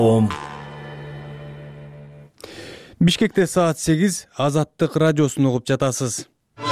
Бишкекте саат 8, Азаттык радиосун угуп жатасыз.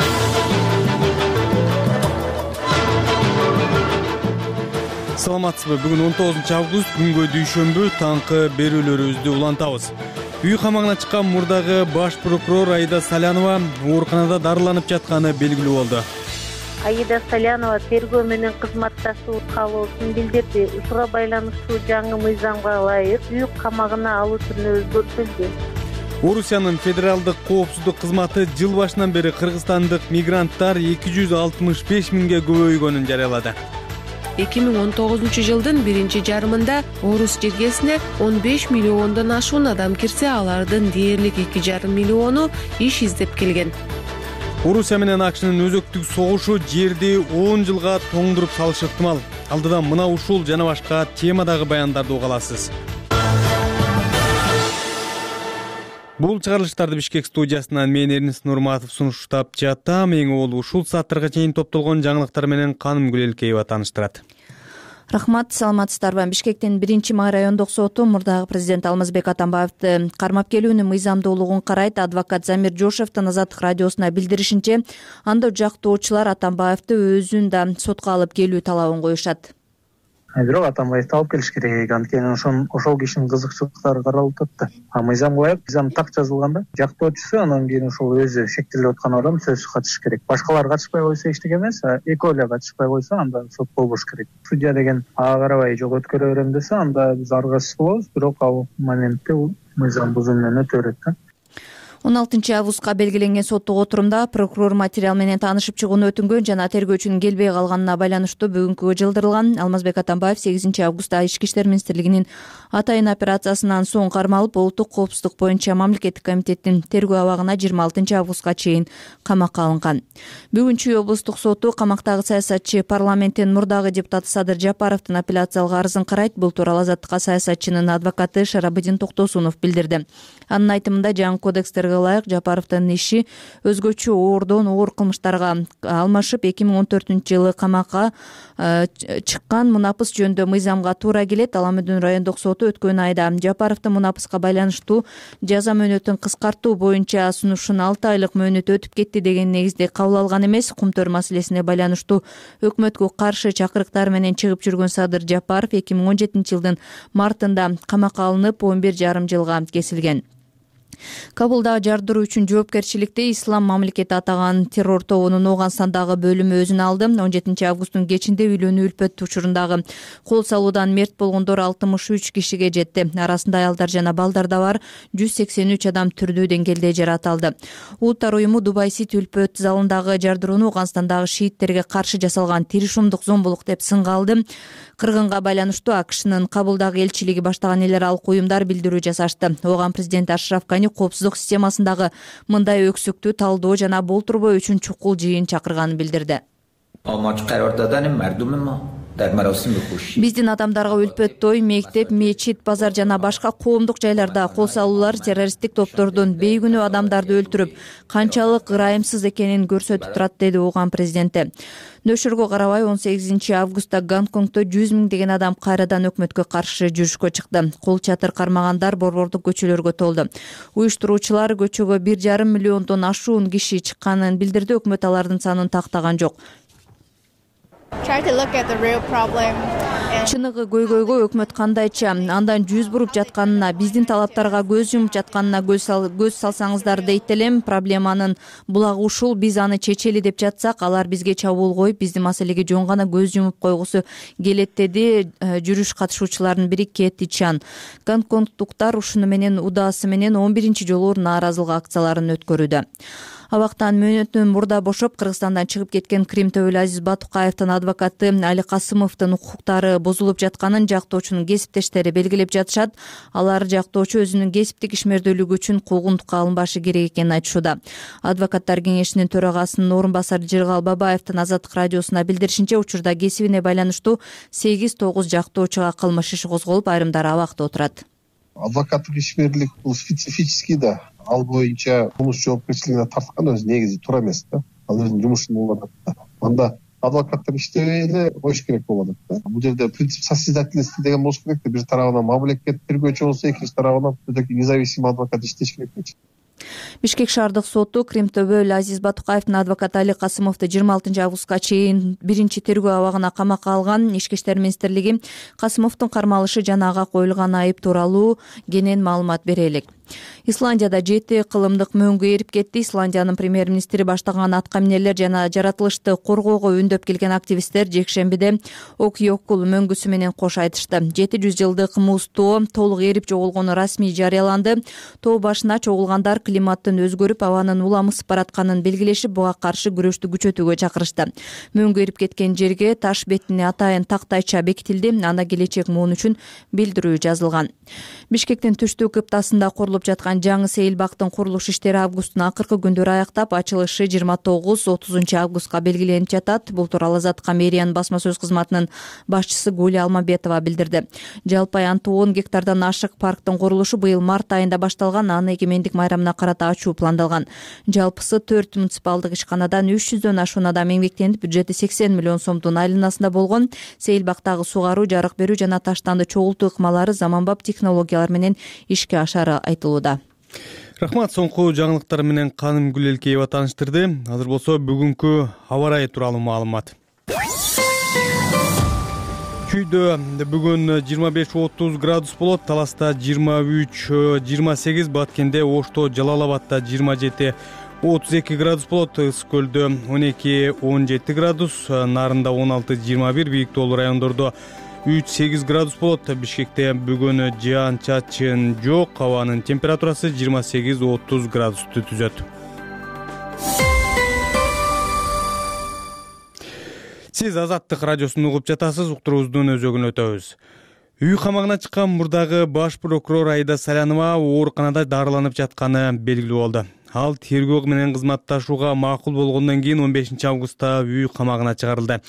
Саламатсызбы? Бүгүн 19 август, күнгө дүйшөмбү, таңкы берүүлөрүбүздү улантабыз. Үй камагына чыккан мурдагы баш прокурор Аида Салянова ооруканада дарыланып жатканы белгилүү болду. Аида Салянова тергөө менен кызматташуу каалоосун билдирди. Ушуга байланыштуу жаңы мыйзамга ылайык үй камагына алуу түрүнө өзгөртүлдү. Орусиянын федералдык коопсуздук кызматы жыл башынан бери кыргызстандык мигранттар 265 миңге көбөйгөнүн жарыялады. 2019 жылдын биринчи жарымында Орус жергесине 15 миллиондон ашуун адам кирсе, алардын дээрлик 2,5 миллиону иш издеп келген. Орусия менен АКШнын өзөктүк согушу жерди 10 жылга тоңдуруп салышы ыктымал. Алдыдан мына ушул жана башка темадагы баяндарды уга аласыз. Бул чыгарылыштарды Бишкек студиясынан мен Эрнис Нурматов сунуштап жатам. Эң ол ушул сааттарга чейин топтолгон жаңылыктар менен Каным Гүлелкеева тааныштырат. Рахмат, саламатсыздарбы? Бишкектин 1-май райондук соту мурдагы президент Алмазбек Атамбаевди кармап келүүнүн мыйзамдуулугун карайт. Адвокат Замир Жошевдин Азаттык радиосуна билдиришинче, анда жактоочулар Атамбаевди өзүн да сотко алып келүү талабын коюшат. Бирок Атамбаевди алып келиш керек, анткени ошол кишинин кызыкчылыктары каралып атат да. Мыйзам ылайык, мыйзам так жазылганда жактоочусу анан кийин ошол өзү шектелип аткан адам сөзсүз катышыш керек. Башкалар катышпай койсо эчтеке эмес, экөө эле катышпай койсо анда сот болбош керек. Судья деген ага карабай жок өткөрө берем десе, анда биз аргасыз болобуз, бирок ал моментте мыйзам бузуу менен өтө берет да. 16 августка белгиленген соттук отурумда прокурор материал менен таанышып чыгууну өтүнгөн жана тергөөчүнүн келбей калганына байланыштуу бүгүнкүгө жылдырылган. Алмазбек Атамбаев 8 августта Ички иштер министрлигинин атайын операциясынан соң кармалып, улуттук коопсуздук боюнча мамлекеттик комитеттин тергөө абагына 26 августка чейин камакка алынган. Бүгүн Чүй облустук соту камактагы саясатчы парламенттин мурдагы депутаты Садыр Жапаровдун апелляциялык арызын карайт. Бул тууралуу Азаттыкка саясатчынын адвокаты Шарабыдин Токтосунов билдирди. Анын айтымында жаңы кодекстерге ылайык Жапаровдун иши өзгөчө оордон оор кылмыштарга алмашып 2014 жылы камакка чыккан мунапыс жөнүндө мыйзамга туура келет. Аламүдүн райондук соту өткөн айда Жапаровдун мунапыска байланыштуу жаза мөөнөтүн кыскартуу боюнча сунушун 6 айлык мөөнөт өтүп кетти деген негизде кабыл алган эмес. Кумтөр маселесине байланыштуу өкмөткө каршы чакырыктар менен чыгып жүргөн Садыр Жапаров 2017 жылдын мартында камакка алынып 11,5 жылга кесилген. Кабулдагы жардыруу үчүн жоопкерчиликти Ислам мамлекети атаган террор тобунун Ооганстандагы бөлүмү өзүнө алды. 17 августтун кечинде үйлөнүү үлпөт учурундагы кол салуудан мерт болгондор 63 кишиге жетти. Арасында аялдар жана балдар да бар. 183 адам түрдүү деңгээлде жаракат алды. Улуттар уюму Дубай Сити үлпөт залындагы жардырууну Ооганстандагы шииттерге каршы жасалган терроризмдик зомбулук деп сынга алды. Кыргынга байланыштуу АКШнын Кабулдагы элчилиги баштаган эл аралык уюмдар билдирүү жасашты. Ооган президент Ашраф Гани коопсуздук системасындагы мындай өксүктү талдоо жана болтурбоо үчүн чукул жыйын чакырганын билдирди. Биздин адамдарга үлпөт той, мектеп, мечит, базар жана башка коомдук жайларда кол салуулар террористтик топтордун бейгүнөө адамдарды өлтүрүп, канчалык ырайымсыз экенин көрсөтүп турат, деди Ооган президенти. Нөшөргө карабай 18 августта Гонконгдо 100 миңдеген адам кайрадан өкмөткө каршы жүрүшкө чыкты. Кол чатыр кармагандар борбордук көчөлөргө толду. Уюштуруучулар көчөгө 1,5 миллиондон ашуун киши чыкканын билдирди. Өкмөт алардын санын тактаган жок. Чыныгы көйгөйгө өкмөт кандайча андан жүз буруп жатканына, биздин талаптарга көз жумуп жатканына көз салсаңыздар дейт элем. Проблеманын булагы ушул, биз аны чечели деп жатсак, алар бизге чабуул коюп, биздин маселеге жөн гана көз жумуп койгусу келет, деди жүрүш катышуучуларынын бири Кетти Чан. Гонконгдуктар ушуну менен удаасы менен 11 жолу нааразылык акцияларын өткөрүүдө. Абактан мөөнөтүн мурда бошоп, Кыргызстандан чыгып кеткен Крим төбөлү Азиз Батукаевдин адвокаты Али Касымовдун укуктары бузулуп жатканын жактоочунун кесиптештери белгилеп жатышат. Алар жактоочу өзүнүн кесиптик ишмердүүлүгү үчүн куугунтукка алынбашы керек экенин айтышууда. Адвокаттар кеңешинин төрагасынын орун басары Жыргал Бабаевдин Азаттык радиосуна билдиришинче, учурда кесибине байланыштуу 8-9 жактоочуга кылмыш иши козголуп, айрымдары абакта отурат. Адвокаттык ишмерлик бул специфический да. Ал боюнча кылмыш жоопкерчилигине тарткан өзү негизи туура эмес да. Ал өзүнүн жумушун кылып атат да. Анда адвокаттар иштебей эле коюш керек болуп атат да. Бул жерде принцип состязательности деген болуш керек да. Бир тарабынан мамлекет тергөөчү болсо, экинчи тарабынан независимый адвокат иштеш керек да. Бишкек шаардык соту Кримтөбө Азиз Батукаевдин адвокаты Али Касымовду 26 августка чейин биринчи тергөө абагына камакка алган. Ички иштер министрлиги Касымовдун кармалышы жана ага коюлган айып тууралуу кенен маалымат бере элек. Исландияда 7 кылымдык мөңгү эрип кетти. Исландиянын премьер-министри баштаган атка минерлер жана жаратылышты коргоого үндөп келген активисттер жекшембиде Окьокул мөңгүсү менен кош айтышты. 700 жылдык муз тоо толук эрип жоголгону расмий жарыяланды. Тоо башына чогулгандар климаттын өзгөрүп, абанын уламысып баратканын белгилешип, буга каршы күрөштү күчөтүүгө чакырышты. Мөңгү эрип кеткен жерге таш бетине атайын тактайча бекитилди. Анда келечек муун үчүн билдирүү жазылган. Бишкектин түштүк кыптасында курулуп жаткан жаңы сейил бактын курулуш иштери августтун акыркы күндөрү аяктап, ачылышы 29-30 августка белгиленип жатат. Бул тууралуу Азаттыкка мэриянын басма сөз кызматынын башчысы Гуля Алмабетова билдирди. Жалпы аянты 10 гектардан ашык парктын курулушу быйыл март айында башталган. Аны эгемендик майрамына карата ачуу пландалган. Жалпысы 4 муниципалдык ишканадан 300дөн ашуун адам эмгектенип, бюджети 80 миллион сомдун айланасында болгон. Сейил бактагы сугаруу, жарык берүү жана таштанды чогултуу ыкмалары заманбап технологиялар менен ишке ашары айтылууда. Рахмат, соңку жаңылыктар менен Каным Гүлелкеева тааныштырды. Азыр болсо бүгүнкү аба ырайы тууралуу маалымат. Чүйдө бүгүн 25-30 градус болот, Таласта 23-28, Баткенде, Ошто, Жалал-Абадда 27-32 градус болот, Ысык көлдө 12-17 градус, Нарында 16-21, Бийик тоолуу райондордо 3-8 градус болот. Бишкекте бүгүн жаан-чачын жок, абанын температурасы 28-30 градусту түзөт. Сиз Азаттык радиосун угуп жатасыз, уктуруубуздун өзөгүн өтөбүз. Үй камагына чыккан мурдагы баш прокурор Аида Салянова ооруканада дарыланып жатканы белгилүү болду. Ал тергөө менен кызматташууга макул болгондон кийин 15 августта үй камагына чыгарылды.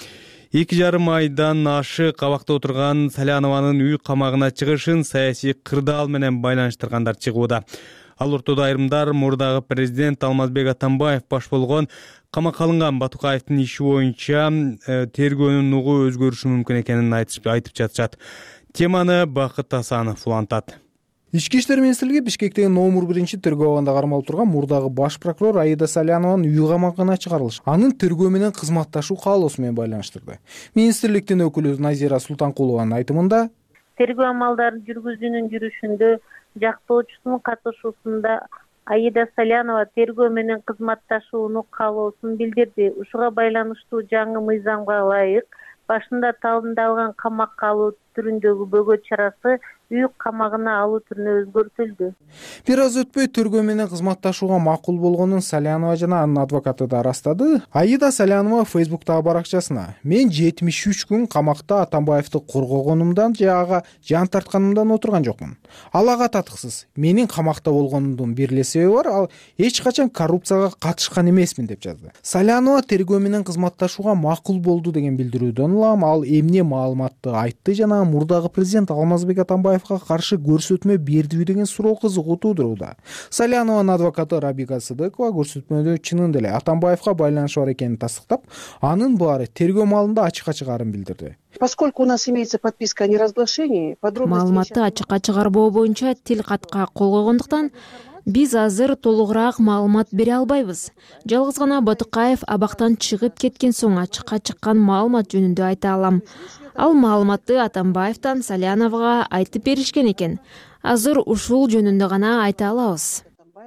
2,5 айдан ашык кабакта отурган Салянованын үй камагына чыгышын саясий кырдаал менен байланыштыргандар чыгууда. Ал ортодо айрымдар мурдагы президент Алмазбек Атамбаев баш болгон камакка алынган Батукаевдин иши боюнча тергөөнүн нугу өзгөрүшү мүмкүн экенин айтып жатышат. Теманы Бакыт Асанов улантат. Ички иштер министрлиги Бишкектеги номер 1 тергөө абагында кармалып турган мурдагы баш прокурор Аида Салянованын үй камагына чыгарылышы анын тергөө менен кызматташуу каалоосу менен байланыштырды. Министрликтин өкүлү Назира Султанкулованын айтымында, тергөө амалдарын жүргүзүүнүн жүрүшүндө жактоочусунун катышуусунда Аида Салянова тергөө менен кызматташууну каалоосун билдирди. Ушуга байланыштуу жаңы мыйзамга ылайык башында талындалган камакка алуу түрүндөгү бөгөт чарасы үй камагына алуу түрүнө өзгөртүлдү. Бир аз өтпөй тергөө менен кызматташууга макул болгонун Салянова жана анын адвокаты да ырастады. Аида Салянова Фейсбуктагы баракчасына: "Мен 73 күн камакта Атамбаевди коргогонумдан же ага жан тартканымдан отурган жокмун. Ал ага татыксыз. Менин камакта болгонумдун бир эле себеби бар, ал эч качан коррупцияга катышкан эмесмин" деп жазды. Салянова тергөө менен кызматташууга макул болду деген билдирүүдөн улам ал эмне маалыматты айтты жана мурдагы президент Алмазбек Атамбаевга каршы көрсөтмө бердиби деген суроо кызыгуу туудурууда. Салянованын адвокаты Рабика Сыдыкова көрсөтмөдө чынында эле Атамбаевга байланышы бар экенин тастыктап, анын баары тергөө маалында ачыкка чыгарын билдирди. Поскольку у нас имеется подписка о неразглашении, маалыматты ачыкка чыгарбоо боюнча тил катка кол койгондуктан биз азыр толугураак маалымат бере албайбыз. Жалгыз гана Батукаев абактан чыгып кеткен соң ачыкка чыккан маалымат жөнүндө айта алам. Ал маалыматты Атамбаевден Саляновага айтып беришкен экен. Азыр ушул жөнүндө гана айта алабыз.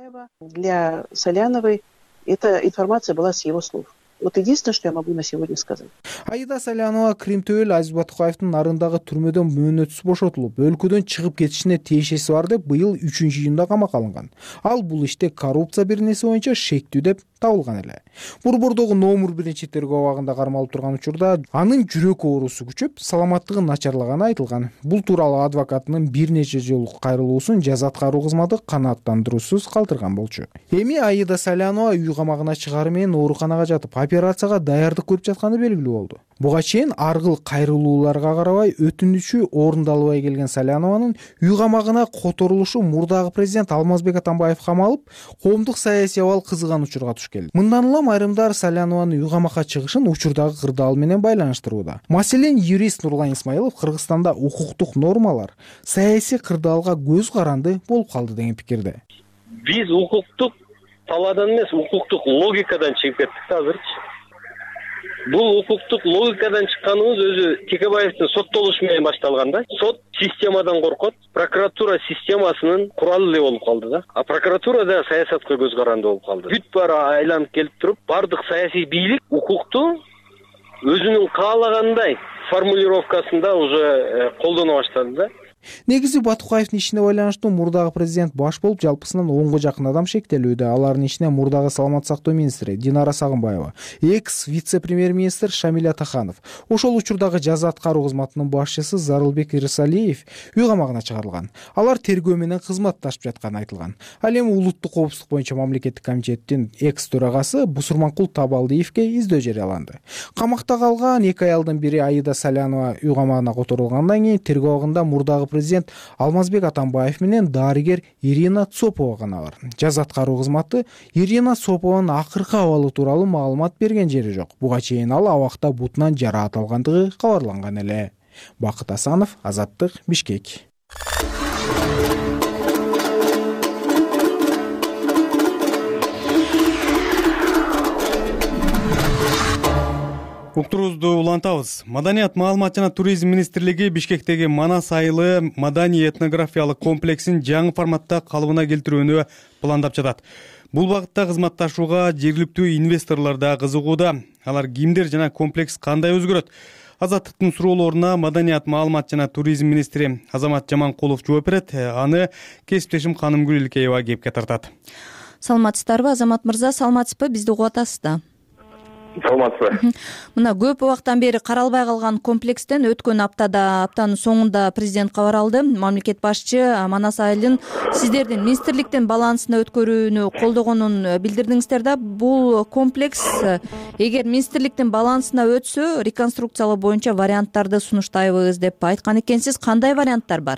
Для Саляновой эта информация была с его слов. Вот единственное, что я могу на сегодня сказать. Аида Салянова Кримтөбө Азиз Батукаевдин Нарындагы түрмөдөн мөөнөтсүз бошотулуп, өлкөдөн чыгып кетишине тиешеси бар деп быйыл 3-июнда камакка алынган. Ал бул иште коррупция бирнеси боюнча шектүү деп табылган эле. Борбордогу номер 1 тергөө абагында кармалып турган учурда анын жүрөк оорусу күчөп, саламаттыгы начарлаганы айтылган. Бул тууралуу адвокатынын бир нече жолу кайрылуусун жаза аткаруу кызматы канааттандыруусуз калтырган болчу. Эми Аида Салянова үй камагына чыгары менен ооруканага жатып, операцияга даярдык көрүп жатканы белгилүү болду. Буга чейин ар кыл кайрылууларга карабай өтүнүчү орундалбай келген Салянованын үй камагына которулушу мурдагы президент Алмазбек Атамбаев камалып, коомдук саясий абал кызыган учурга туш келди. Мындан улам айрымдар Салянованын үй камакка чыгышын учурдагы кырдаал менен байланыштырууда. Маселен, юрист Нурлан Исмаилов Кыргызстанда укуктук нормалар саясий кырдаалга көз каранды болуп калды деген пикирде. Биз укуктук талаадан эмес, укуктук логикадан чыгып кеттик да азырчы. Бул укуктук логикадан чыкканыбыз өзү Текебаевдин соттолушу менен башталган да. Сот системадан коркот, прокуратура системасынын куралы эле болуп калды да. А прокуратура да саясатка көз каранды болуп калды. Бүт баары айланып келип туруп, бардык саясий бийлик укукту өзүнүн каалагандай формулировкасында уже колдоно баштады да. Негизи Батукаевдин ишине байланыштуу мурдагы президент баш болуп жалпысынан 10го жакын адам шектелүүдө. Алардын ичинде мурдагы саламаттык сактоо министри Динара Сагынбаева, экс вице-премьер-министр Шамиль Атаханов, ошол учурдагы жаза аткаруу кызматынын башчысы Зарылбек Ирсалиев үй камагына чыгарылган. Алар тергөө менен кызматташып жатканы айтылган. Ал эми улуттук коопсуздук боюнча мамлекеттик комитеттин экс төрагасы Бусурманкул Табалдиевге издөө жарыяланды. Камакта калган 2 аялдын бири Аида Салянова үй камагына которулгандан кийин тергөө абагында мурдагы президент Алмазбек Атамбаев менен дарыгер Ирина Цопова гана бар. Жаза аткаруу кызматы Ирина Цопованын акыркы абалы тууралуу маалымат берген жери жок. Буга чейин ал абакта бутунан жараат алгандыгы кабарланган эле. Бакыт Асанов, Азаттык, Бишкек. Уктуруубузду улантабыз. Маданият, маалымат жана туризм министрлиги Бишкектеги Манас айылы маданий этнографиялык комплексин жаңы форматта калыбына келтирүүнү пландап жатат. Бул багытта кызматташууга жергиликтүү инвесторлор да кызыгууда. Алар кимдер жана комплекс кандай өзгөрөт? Азаттыктын суроолоруна маданият, маалымат жана туризм министри Азамат Жаманкулов жооп берет. Аны кесиптешим Канымгүл Илкеева кепке тартат. Саламатсыздарбы, Азамат мырза? Саламатсызбы? Бизди угуп атасыз да? Саламатсызбы. Мына көп убактан бери каралбай калган комплекстен өткөн аптанын соңунда президент кабар алды. Мамлекет башчы Манас айылын сиздердин министрликтин балансына өткөрүүнү колдогонун билдирдиңиздер да. Бул комплекс эгер министрликтин балансына өтсө, реконструкциялоо боюнча варианттарды сунуштайбыз деп айткан экенсиз. Кандай варианттар бар?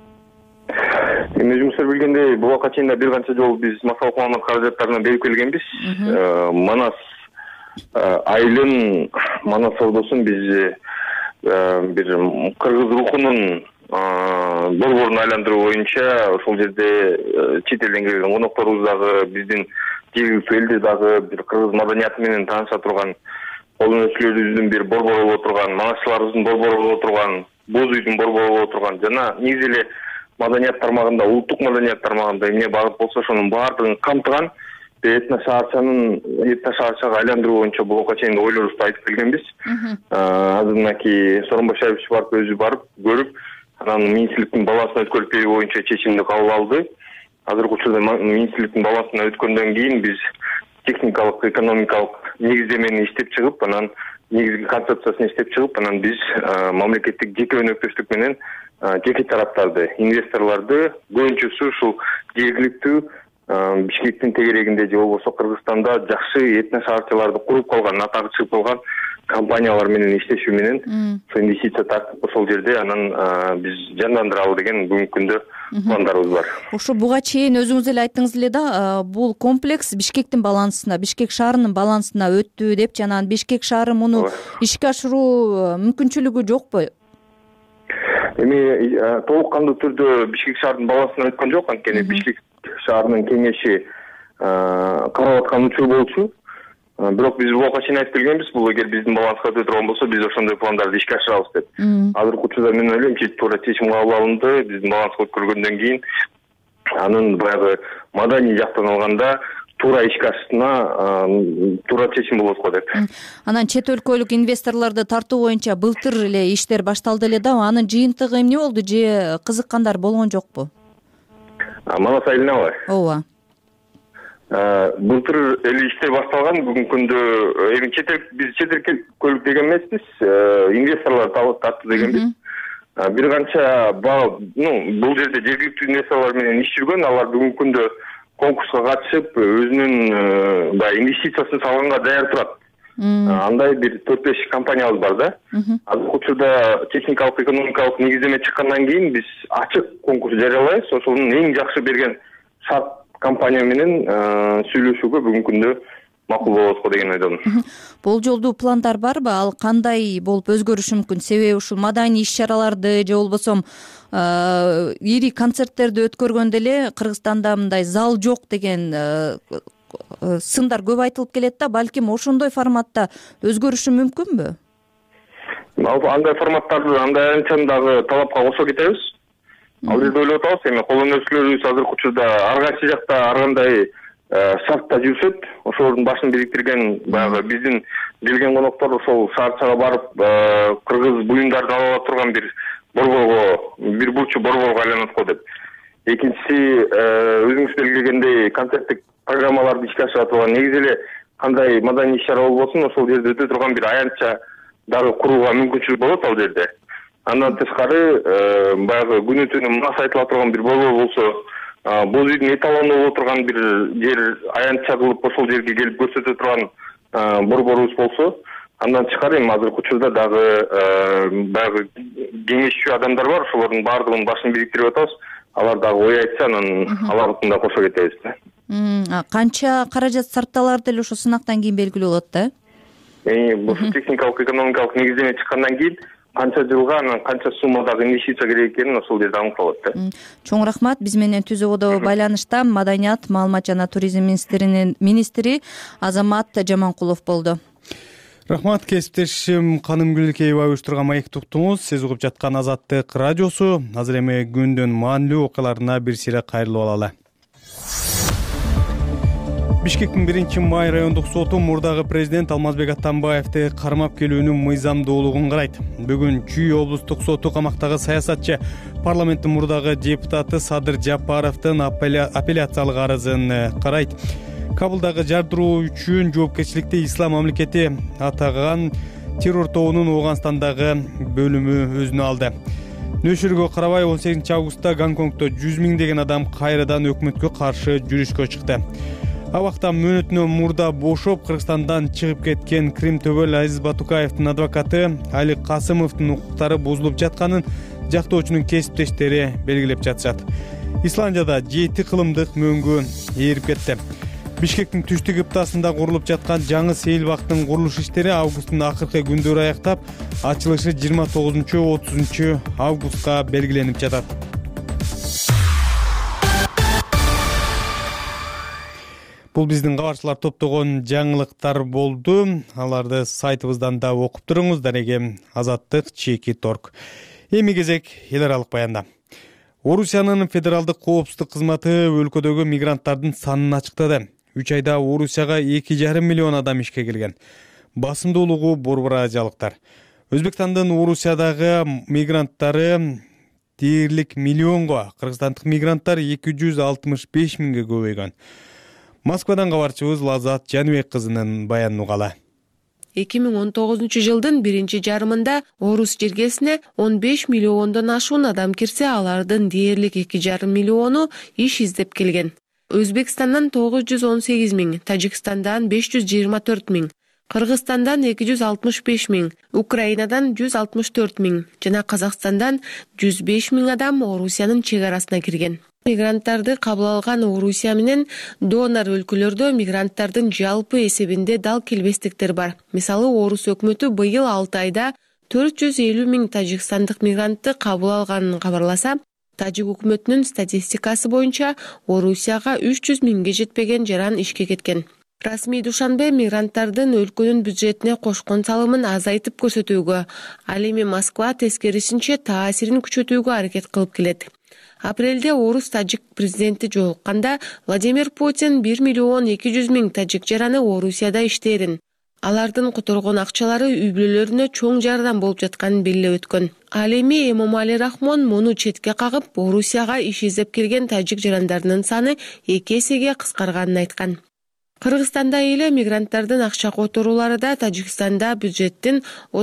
Эми өзүңүздөр билгендей, бул убакка чейин бир канча жолу биз массалык маалымат каражаттарына берип келгенбиз. Манас айылын, Манас саудосун биз бир кыргыз рухунун борборун айландыруу боюнча ошол жерде чет элден келген конокторубуз дагы, биздин жергиликтүү элде дагы бир кыргыз маданияты менен тааныша турган, колдон өчүлөрүбүздүн бир борбору боло турган, манасчыларыбыздын борбору боло турган, боз үйдүн борбору боло турган жана негизи эле маданият тармагында, улуттук маданият тармагында эмне багыт болсо ошонун баардыгын камтыган этно шаарчага айландыруу боюнча бул убакка чейин ойлорубузду айтып келгенбиз. Азырынки Сооронбай Шарипович барып өзү барып көрүп, анан министрликтин балансына өткөрүп берүү боюнча чечимди кабыл алды. Азыркы учурда министрликтин балансына өткөндөн кийин биз техникалык, экономикалык негиздемени иштеп чыгып, анан негизги концепциясын иштеп чыгып, анан биз мамлекеттик жеке өнөктөштүк менен жеке тараптарды, инвесторлорду көбүнчөсү ушул жергиликтүү Бишкектин тегерегинде же болбосо Кыргызстанда жакшы этно шаарчыларды куруп калган, атагы чыгып калган компаниялар менен иштешүү менен ошо инвестиция тартып ошол жерде анан биз жандандыралы деген бүгүнкү күндө пландарыбыз бар. Ошо буга чейин өзүңүз эле айттыңыз эле да, бул комплекс Бишкектин балансына, Бишкек шаарынын балансына өттү деп, жана Бишкек шаары муну ишке ашыруу мүмкүнчүлүгү жокпу? Эми толук кандуу түрдө Бишкек шаарынын балансына өткөн жок, анткени Бишкек шаарынын кеңеши карап аткан учур болчу. Бирок биз бул убакка чейин айтып келгенбиз, бул эгер биздин баланска өтө турган болсо, биз ошондой пландарды ишке ашырабыз деп. Азыркы учурда мен ойлойм, туура чечим кабыл алынды. Биздин баланска өткөргөндөн кийин анын баягы маданий жактан алганда туура ишке ашышына туура чечим болот го деп. Анан чет өлкөлүк инвесторлорду тартуу боюнча былтыр эле иштер башталды эле да. Анын жыйынтыгы эмне болду же кызыккандар болгон жокпу? Манас айылынабы? Ооба. Былтыр эле иштер башталган. Бүгүнкү күндө эми биз чет өлкөлүк деген эмеспиз, инвесторлор тартты дегенбиз. Бир канча бул жерде жергиликтүү инвесторлор менен иш жүргөн, алар бүгүнкү күндө конкурска катышып, өзүнүн инвестициясын салганга даяр турат. Андай бир 4-5 компаниябыз бар да. Азыркы учурда техникалык экономикалык негиздеме чыккандан кийин биз ачык конкурс жарыялайбыз. Ошонун эң жакшы берген шарт компания менен сүйлөшүүгө бүгүнкү күндө макул болобузго деген ойдомун. Болжолдуу пландар барбы? Ал кандай болуп өзгөрүшү мүмкүн? Себеби ушул маданий иш-чараларды же болбосо ири концерттерди өткөргөндө эле Кыргызстанда мындай зал жок деген сындар көп айтылып келет да, балким ошондой форматта өзгөрүшү мүмкүнбү? Андай форматтарды, андай аянтчаны дагы талапка кошо кетебиз. Ал жерде ойлоп атабыз, эми кол өнөрчүлөрүбүз азыркы учурда ар кайсы жакта ар кандай шартта жүрүшөт. Ошолордун башын бириктирген баягы биздин келген коноктор ошол шаарчага барып, кыргыз буюмдарды ала ала турган бир борборго, бир бурчу борборго айланат го деп. Экинчиси, өзүңүз белгилегендей концерттик программаларды ишке ашыра турган, негизи эле кандай маданий иш-чара болбосун, ошол жерде өтө турган бир аянтча дагы курууга мүмкүнчүлүк болот ал жерде. Андан тышкары, баягы күнү түнү мас айтыла турган бир борбор болсо, боз үйдүн эталону боло турган бир жер аянтча кылып ошол жерге келип көрсөтө турган борборубуз болсо, андан тышкары эми азыркы учурда дагы баягы кеңешчү адамдар бар, ошолордун баардыгынын башын бириктирип атабыз. Алар дагы ой айтса, анан алардын да кошо кетебиз да. Канча каражат сарпталары деле ошо сынактан кийин белгилүү болот да? Бул техникалык экономикалык негиздеме чыккандан кийин канча жылга, анан канча суммадагы инвестиция керек экенин ошол жерде аныкталат да. Чоң рахмат. Биз менен түзүүдө байланышта Маданият, маалымат жана туризм министри Азамат Жаманкулов болду. Рахмат, кесиптешим Канымгүл Кеева уюштурган маекти уктуңуз. Сиз угуп жаткан Азаттык радиосу. Азыр эми күндүн маанилүү окуяларына бир сире кайрылып алалы. Бишкектин 1-май райондук соту мурдагы президент Алмазбек Атамбаевди кармап келүүнүн мыйзамдуулугун карайт. Бүгүн Чүй облустук соту камактагы саясатчы парламенттин мурдагы депутаты Садыр Жапаровдун апелляциялык арызын карайт. Кабылдагы жардыруу үчүн жоопкерчиликти Ислам мамлекети атаган террор тобунун Ооганстандагы бөлүмү өзүнө алды. Нөшүргө карабай 18 августта Гонконгдо 100 миңдеген адам кайрадан өкмөткө каршы жүрүшкө чыкты. Абакта мөөнөтүнөн мурда бошоп Кыргызстандан чыгып кеткен Крим төбөл Азиз Батукаевдин адвокаты Али Касымовдун укуктары бузулуп жатканын жактоочунун кесиптештери белгилеп жатышат. Исландияда 7 кылымдык мөөнгө ээрип кетти. Бишкектин түштүк ыптасында курулуп жаткан жаңы сейил бактын курулуш иштери августтун акыркы күндөрү аяктап, ачылышы 29-30 августка белгиленип жатат. Бул биздин кабарчылар топтогон жаңылыктар болду. Аларды сайтыбыздан да окуп туруңуз. Дареге Азаттык.org. Эми кезек эл аралык баянда. Орусиянын федералдык коопсуздук кызматы өлкөдөгү мигранттардын санын ачыктады. 3 айда Орусияга 2,5 миллион адам ишке келген. Басымдуулугу борбор азиялыктар. Өзбекстандын Орусиядагы мигранттары дээрлик миллионго, кыргызстандык мигранттар 265 миңге көбөйгөн. Москвадан кабарчыбыз Лазат Жаныбек кызынын баянын угалы. 2019 жылдын 1-жарымында Орус жергесине 15 миллиондон ашуун адам кирсе, алардын дээрлик 2,5 миллиону иш издеп келген. Өзбекстандан 918 миң, Тажикстандан 524 миң, Кыргызстандан 265 миң, Украинадан 164 миң жана Казакстандан 105 миң адам Орусиянын чек арасына кирген. Мигранттарды кабыл алган Орусия менен донор өлкөлөрдө мигранттардын жалпы эсебинде дал келбестиктер бар. Мисалы, Орус өкмөтү быйыл 6 айда 450 миң тажикстандык мигрантты кабыл алганын кабарласа, Тажик өкмөтүнүн статистикасы боюнча Орусияга 300 миңге жетпеген жаран ишке кеткен. Расмий Душанбе мигранттардын өлкөнүн бюджетине кошкон салымын азайтып көрсөтүүгө, ал эми Москва тескерисинче таасирин күчөтүүгө аракет кылып келет. Апрелде Орус-Тажик президенти жолукканда Владимир Путин 1 миллион 200 миң тажик жараны Орусияда иштээрин, алардын которгон акчалары үй-бүлөлөрүнө чоң жардам болуп жатканын белгилеп өткөн. Ал эми Эмомали Рахмон муну четке кагып, Орусияга иш издеп келген тажик жарандарынын саны 2 эсеге кыскарганын айткан. Кыргызстанда эле мигранттардын акча которуулары да Тажикстанда бюджеттин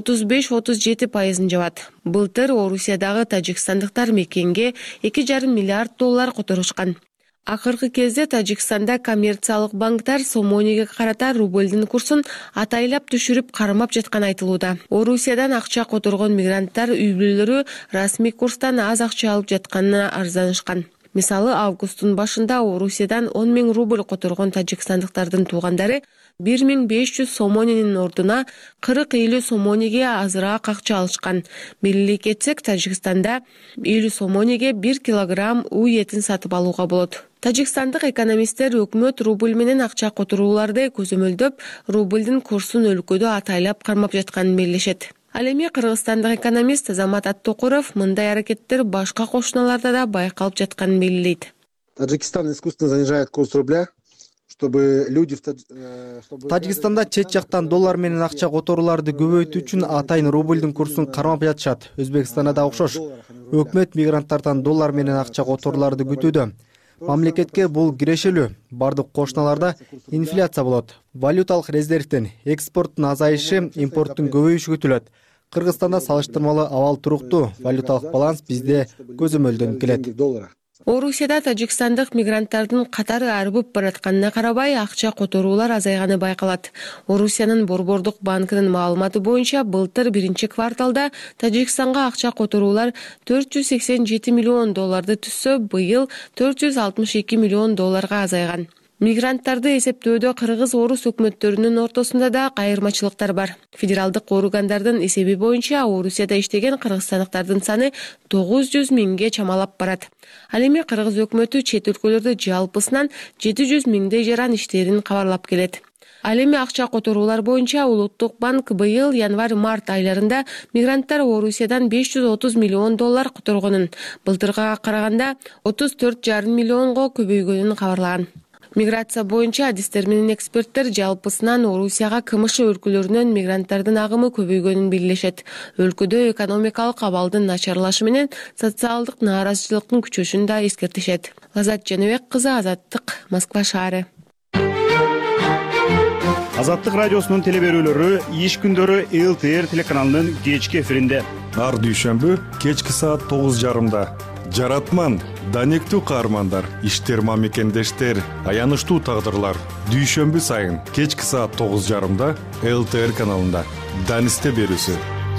35-37% жабат. Былтыр Орусиядагы тажикстандыктар мекенге $2,5 миллиард которушкан. Акыркы кезде Тажикстанда коммерциялык банктар сомонеге карата рублдун курсун атайлап түшүрүп кармап жатканы айтылууда. Орусиядан акча которгон мигранттар үй бүлөлөрү расмий курстан аз акча алып жатканына арызданышкан. Мисалы, августтун башында Орусиядан 10 000 рубль которгон тажикстандыктардын туугандары 1500 сомоненин ордуна 40-50 сомонеге азыраак акча алышкан. Белгилей кетсек, Тажикстанда 50 сомонеге 1 килограмм үй этин сатып алууга болот. Тажикстандык экономисттер өкмөт рубль менен акча которууларды көзөмөлдөп, рублдун курсун өлкөдө атайлап кармап жатканын белгилешет. Ал эми кыргызстандык экономист Азамат Аттокуров мындай аракеттер башка кошуналарда да байкалып жатканын белгилейт. Таджикистан искусственно занижает курс рубля, чтобы люди Тажикстанда чет жактан доллар менен акча которууларды көбөйтүү үчүн атайын рублдун курсун кармап жатышат. Өзбекстанда да окшош. Өкмөт мигранттардан доллар менен акча которууларды күтүүдө. Мамлекетке бул кирешелүү. Бардык кошуналарда инфляция болот. Валюталык резервден экспорттун азайышы, импорттун көбөйүшү күтүлөт. Кыргызстанда салыштырмалуу абал туруктуу. Валюталык баланс бизде көзөмөлдөнүп келет. Орусияда тажикстандык мигранттардын катары арбып баратканына карабай акча которуулар азайганы байкалат. Орусиянын Борбордук банкынын маалыматы боюнча былтыр биринчи кварталда Тажикстанга акча которуулар 487 миллион долларды түзсө, быйыл 462 миллион долларга азайган. Мигранттарды эсептөөдө кыргыз-орус өкмөттөрүнүн ортосунда да кайырмачылыктар бар. Федералдык органдардын эсеби боюнча Орусияда иштеген кыргызстандыктардын саны 900 миңге чамалап барат. Ал эми кыргыз өкмөтү чет өлкөлөрдө жалпысынан 700 миңдей жаран иштерин кабарлап келет. Ал эми акча которуулар боюнча Улуттук банк быйыл январь-март айларында мигранттар Орусиядан 530 миллион доллар которгонун, былтырга караганда 34,5 миллионго көбөйгөнүн кабарлаган. Миграция боюнча адистер менен эксперттер жалпысынан Орусияга КМШ өлкөлөрүнөн мигранттардын агымы көбөйгөнүн белгилешет. Өлкөдө экономикалык абалдын начарлашы менен социалдык нааразычылыктын күчөшүн да эскертишет. Лазат Жаныбек кызы, Азаттык, Москва шаары. Азаттык радиосунун телеберүүлөрү иш күндөрү ЛТР телеканалынын кечки эфиринде. Ар дүйшөмбү кечки саат 9:30. Жаратман, данектүү каармандар, иштерма мекендештер, аянычтуу тагдырлар. Дүйшөмбү сайын кечки саат 9:30 ЛТР каналында. Данисте берүүсү.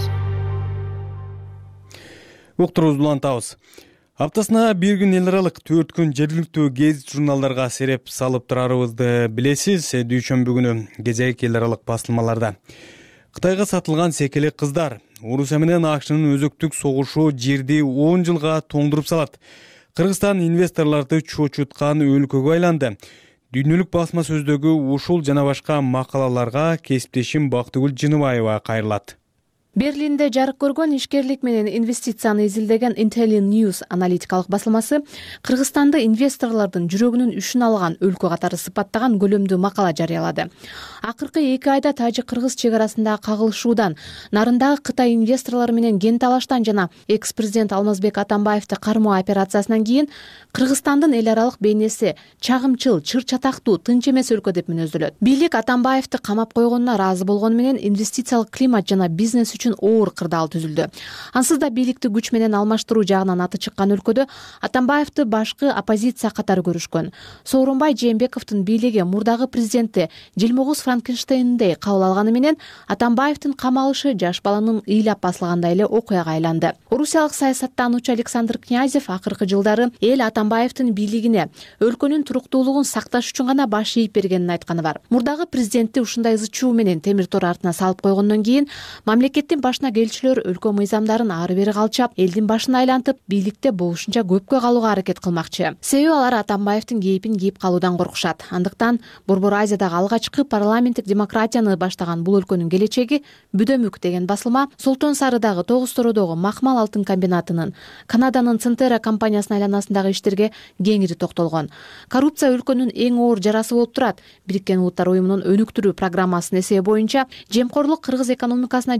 Уктуруубузду улантабыз. Аптасына бир күн эл аралык, 4 күн жергиликтүү гезит журналдарга сереп салып турарыбызды билесиз. Дүйшөмбү күнү кезек эл аралык басылмаларда. Кытайга сатылган секеле кыздар. Орусия менен АКШнын өзөктүк согушу жерди 10 жылга тоңдуруп салат. Кыргызстан инвесторлорду чочуткан өлкөгө айланды. Дүйнөлүк басма сөздөгү ушул жана башка макалаларга кесиптешим Бактыгүл Жыныбаева кайрылат. Берлинде жарык көргөн ишкерлик менен инвестицияны изилдеген Intelli News аналитикалык басылмасы Кыргызстанды инвесторлордун жүрөгүнүн үшүн алган өлкө катары сыпаттаган көлөмдүү макала жарыялады. Акыркы 2 айда тажик-кыргыз чек арасындагы кагылышуудан, нарындагы Кытай инвесторлору менен кен талаштан жана экс-президент Алмазбек Атамбаевди кармоо операциясынан кийин Кыргызстандын эл аралык бейнеси чагымчыл, чыр-чатактуу, тынч эмес өлкө деп мүнөздөлөт. Бийлик Атамбаевди камап койгонуна ыраазы болгону менен инвестициялык климат жана бизнес үчүн оор кырдаал түзүлдү. Ансыз да бийликти күч менен алмаштыруу жагынан аты чыккан өлкөдө Атамбаевди башкы оппозиция катары көрүшкөн. Сооронбай Жээнбековдун бийлиги мурдагы президенти Жылмогуз Франкенштейндей кабыл алганы менен Атамбаевдин камалышы жаш баланын ыйлап басылгандай эле окуяга айланды. Орусиялык саясаттануучу Александр Князев акыркы жылдары эл Атамбаевдин бийлигине өлкөнүн туруктуулугун сакташ үчүн гана баш ийип бергенин айтканы бар. Мурдагы президентти ушундай ызы чуу менен темир тор артына салып койгондон кийин мамлекеттин башына келчүлөр өлкө мыйзамдарын ары бери калчап, элдин башын айлантып, бийликте болушунча көпкө калууга аракет кылмакчы. Себеби алар Атамбаевдин кейпин кийип калуудан коркушат. Андыктан Борбор Азиядагы алгачкы парламенттик демократияны баштаган бул өлкөнүн келечеги бүдөмүк деген басылма Солтон Сарыдагы Тогуз Тородогу Макмал алтын комбинатынын, Канаданын Центера компаниясынын айланасындагы иштерге кеңири токтолгон. Коррупция өлкөнүн эң оор жарасы болуп турат. Бириккен Улуттар уюмунун өнүктүрүү программасынын эсеби боюнча жемкорлук кыргыз экономикасына жыл сайын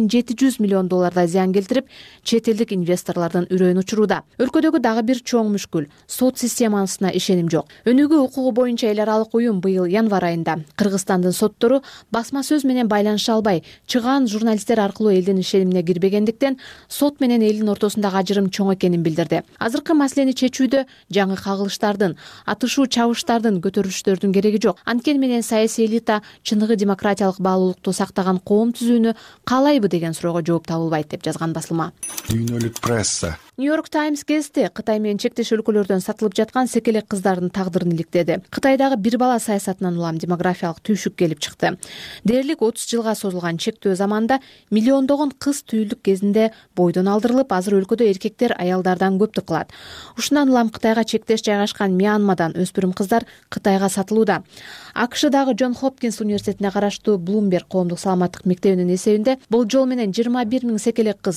чейин $700 зыян келтирип, чет элдик инвесторлордун үрөйүн учурууда. Өлкөдөгү дагы бир чоң мүшкүл — сот системасына ишеним жок. Өнүгүү укугу боюнча эл аралык уюм быйыл январь айында Кыргызстандын соттору басма сөз менен байланыша албай, чыгаан журналисттер аркылуу элдин ишенимине кирбегендиктен сот менен элдин ортосундагы ажырым чоң экенин билдирди. Азыркы маселени чечүүдө жаңы кагылыштардын, атышуу чабыштардын, көтөрүлүштөрдүн кереги жок. Анткени менен саясий элита чыныгы демократиялык баалуулукту сактаган коом түзүүнү каалайбы деген суроого жооп табылбайт деп жазган басылма. Дүйнөлүк пресса. Нью-Йорк Таймс гезити Кытай менен чектеш өлкөлөрдөн сатылып жаткан секелек кыздардын тагдырын иликтеди. Кытайдагы бир бала саясатынан улам демографиялык түйшүк келип чыкты. Дээрлик 30 жылга созулган чектөө заманда миллиондогон кыз түйүлдүк кезинде бойдон алдырылып, азыр өлкөдө эркектер аялдардан көптүк кылат. Ушундан улам Кытайга чектеш жайгашкан Мьянмадан өспүрүм кыздар Кытайга сатылууда. АКШдагы Джон Хопкинс университетине караштуу Bloomberg коомдук саламаттык мектебинин эсебинде бул жол менен 21 000 секелек кыз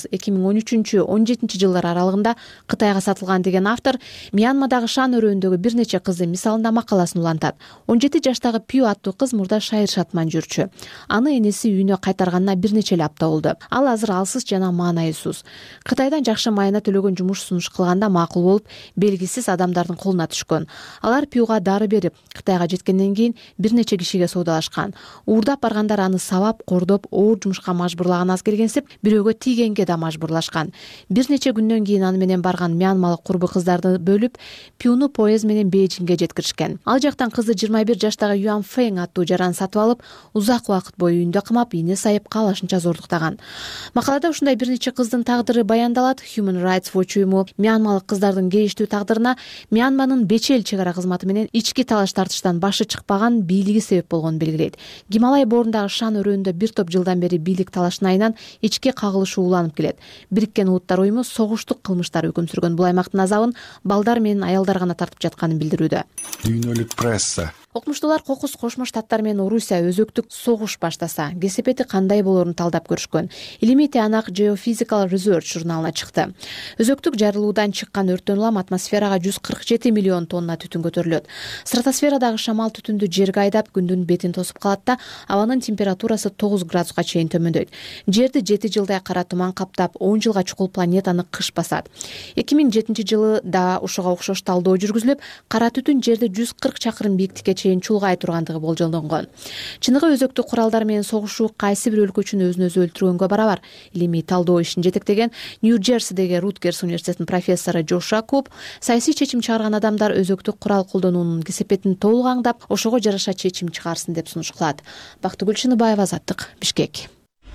2013-17 жылдар аралыгында Кытайга сатылган деген автор Мьянмадагы Шан өрөөндөгү бир нече кыздын мисалында макаласын улантат. 17 жаштагы Пью аттуу кыз мурда шайыр шатман жүрчү. Аны энеси үйүнө кайтарганына бир нече апта болду. Ал азыр алсыз жана маанайсыз. Кытайдан жакшы майына төлөгөн жумуш сунуш кылганда макул болуп, белгисиз адамдардын колуна түшкөн. Алар Пьюга дары берип, Кытайга жеткенден кийин бир нече кишиге соодалашкан. Уурдап баргандар аны сабап, кордоп, оор жумушка мажбурлаган аз келгенсип, бирөөгө тийгенге да мажбурлашкан. Бир нече күндөн кийин аны менен барган мьянмалык курбу кыздарды бөлүп, Пьюну поезд менен Бейжиңге жеткиришкен. Ал жактан кызды 21 жаштагы Юан Фэнг аттуу жаран сатып алып, узак убакыт бою үйүндө камап, ийне сайып каалашынча зордуктаган. Макалада ушундай бир нече кыздын тагдыры баяндалат. Human Rights Watch уюму мьянмалык кыздардын кейиштүү тагдырына Мьянманын Бечел чек ара кызматы менен ички талаш тартыштан башы чыкпаган бийлиги себеп болгонун белгилейт. Гималай боорундагы Шан өрөөнүндө бир топ жылдан бери бийлик талашына айынан ички кагылышуу уланып келет. Бириккен Улуттар уюму согуштук кылмыштар өкүм сүргөн бул аймактын азабын балдар менен аялдар гана тартып жатканын билдирүүдө. Дүйнөлүк пресса. Окумуштуулар Кокус Кошмо Штаттар менен Орусия өзөктүк согуш баштаса, кесепети кандай болоорун талдап көрүшкөн. Илимий тыянак Geophysical Research журналына чыкты. Өзөктүк жарылуудан чыккан өрттөн улам атмосферага 147 миллион тонна түтүн көтөрүлөт. Стратосферадагы шамал түтүндү жерге айдап, күндүн бетин тосуп калат да, абанын температурасы 9 градуска чейин төмөндөйт. Жерди 7 жылдай кара туман каптап, 10 жылга чукул планетаны кыш басат. 2007 жылы да ушуга окшош талдоо жүргүзүлүп, кара түтүн жерди 140 чакырым бийиктикке чейин чулгай тургандыгы болжолдонгон. Чыныгы өзөктүк куралдар менен согушуу кайсы бир өлкө үчүн өзүн өзү өлтүргөнгө барабар. Илимий талдоо ишин жетектеген Нью-Джерсидеги Руткерс университетинин профессору Джоша Куб саясий чечим чыгарган адамдар өзөктүк курал колдонуунун кесепетин толук аңдап, ошого жараша чечим чыгарсын деп сунуш кылат. Бактыгүл Шыныбаева, Азаттык, Бишкек.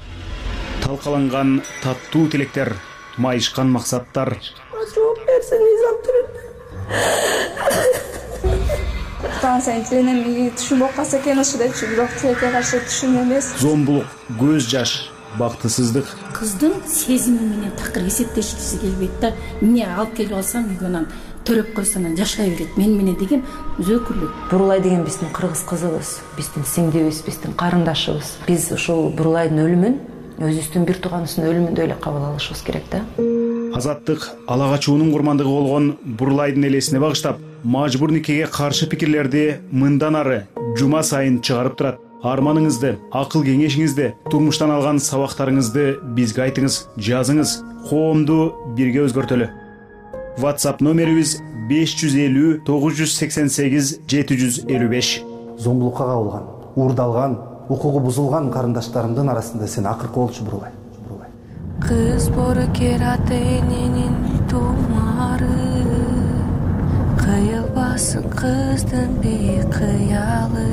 Талкаланган таттуу тилектер, майышкан максаттар. Жооп берсең, сен тиленем түшүн болуп калса экен ушу депчи, бирок тилекке каршы түшүн эмес. Зомбулук, көз жаш, бактысыздык. Кыздын сезими менен такыр эсептешкиси келбейт да. Эмне алып келип алсам үйгө төрөп койсоң жашай берет мен менен деген өзөкүлүк. Бурулай деген биздин кыргыз кызыбыз, биздин сиңдибиз, биздин карындашыбыз. Биз ушул Бурулайдын өлүмүн өзүбүздүн бир тууганыбыздын өлүмүндөй эле кабыл алышыбыз керек да. Азаттык ала качуунун курмандыгы болгон Бурулайдын элесине багыштап, мажбур никеге каршы пикирлерди мындан ары жума сайын чыгарып турат. Арманыңызды, акыл кеңешиңизди, турмуштан алган сабактарыңызды бизге айтыңыз, жазыңыз. Коомду бирге өзгөртөлү. WhatsApp номерибиз 550 988 755. Зомбулукка кабылган, уурдалган, укугу бузулган карындаштарымдын арасында сен акыркы болчу Бурулай. Кыз боркерат эненин тумары, кыйылбасын кыздын бейкыялы.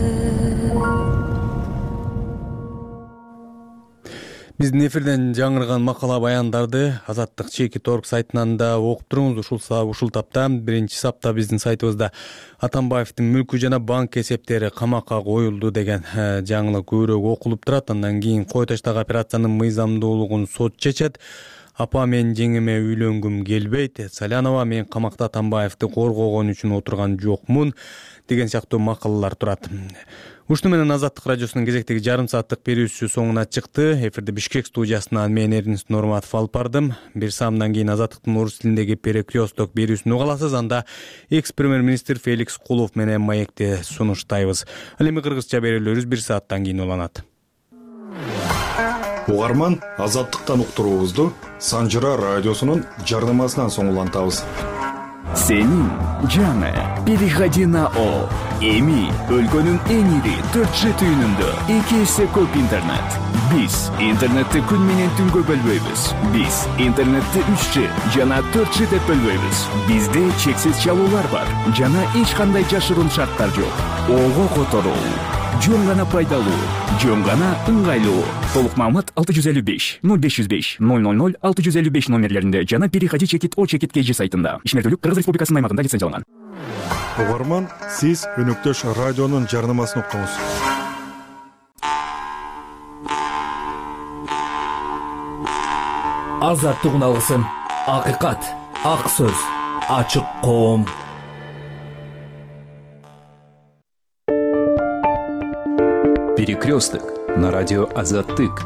Биздин эфирден жаңырган макала баяндарды Азаттык Чеки.org сайтынан да окуп туруңуз. Ушул тапта биринчи сапта биздин сайтыбызда Атамбаевдин мүлкү жана банк эсептери камакка коюлду деген жаңылык көбүрөөк окулуп турат. Андан кийин кой таштагы операциянын мыйзамдуулугун сот чечет. Апа мен жеңиме үйлөнгүм келбейт. Салянова мен камакта Атамбаевди коргогон үчүн отурган жокмун деген сыяктуу макалалар турат. Ушуну менен Азаттык радиосунун кезектеги жарым сааттык берүүсү соңуна чыкты. Эфирде Бишкек студиясынан мен Эрнест Нурматов алып бардым. Бир саамдан кийин Азаттыктын орус тилиндеги перекресток берүүсүн уга аласыз. Анда экс-премьер-министр Феликс Кулов менен маекти сунуштайбыз. Ал эми кыргызча берүүлөрүбүз бир сааттан кийин уланат. угарман азаттыктан уктуруубузду Санжыра радиосунун жарнамасынан соң улантабыз. Сенин жаңы переходи на О. Эми өлкөнүн эң ири 4G түйүнүндө 2 эсе көп интернет. Биз интернетти күн менен түнгө бөлбөйбүз. Биз интернетти 3G жана 4G деп бөлбөйбүз. Бизде чексиз чалуулар бар жана эч кандай жашыруун шарттар жок. Ого которуу жөн гана пайдалуу, жөн гана ыңгайлуу. Толук маалымат 655 0505 000 655 номерлеринде жана переходи чекит О чекит KG сайтында. Ишмердүүлүк Кыргыз Республикасынын аймагында лицензияланган. Угарман, сиз өнөктөш радионун жарнамасын уктуңуз. Азаттык алгысын, акыйкат, ак сөз, ачык коом. Перекресток на радио Азаттык.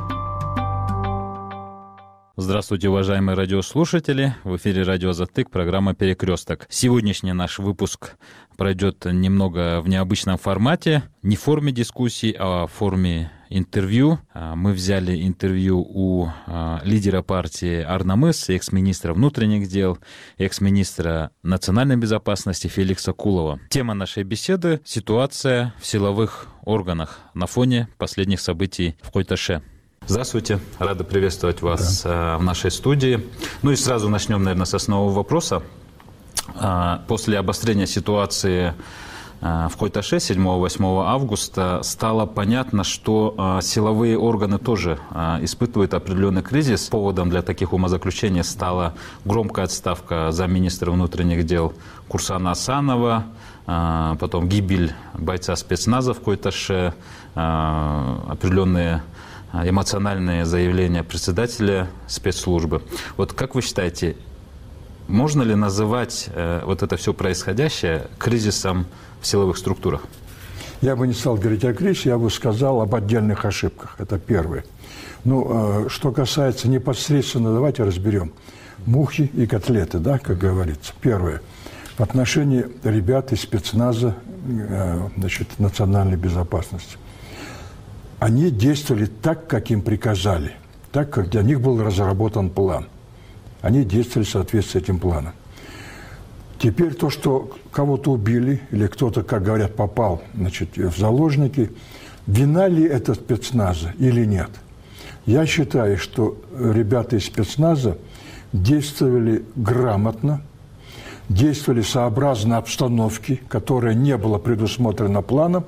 Здравствуйте, уважаемые радиослушатели. В эфире радио Азаттык, программа «Перекресток». Сегодняшний наш выпуск пройдет немного в необычном формате. Не в форме дискуссий, а в форме интервью. Мы взяли интервью у лидера партии Арнамыс, экс-министра внутренних дел, экс-министра национальной безопасности Феликса Кулова. Тема нашей беседы — ситуация в силовых органах на фоне последних событий в Куйташе. Здравствуйте, рады приветствовать вас в нашей студии. Ну и сразу начнем, наверное, с основного вопроса. После обострения ситуации в Куйташе 7-8 августа стало понятно, что силовые органы тоже испытывают определенный кризис. Поводом для таких умозаключений стала громкая отставка замминистра внутренних дел Курсана Асанова, потом гибель бойца спецназа в Куйташе, определенные эмоциональные заявления председателя спецслужбы. Вот как вы считаете, можно ли называть вот это все происходящее кризисом в силовых структурах? Я бы не стал говорить о кризисе, я бы сказал об отдельных ошибках. Это первое. Ну, что касается непосредственно, давайте разберем мухи и котлеты, да, как говорится. Первое. В отношении ребят из спецназа, значит, национальной безопасности. Они действовали так, как им приказали, так, как для них был разработан план. Они действовали в соответствии с этим планом. Теперь то, что кого-то убили, или кто-то, как говорят, попал, значит, в заложники, вина ли это спецназа или нет? Я считаю, что ребята из спецназа действовали грамотно, действовали сообразно обстановке, которая не была предусмотрена планом.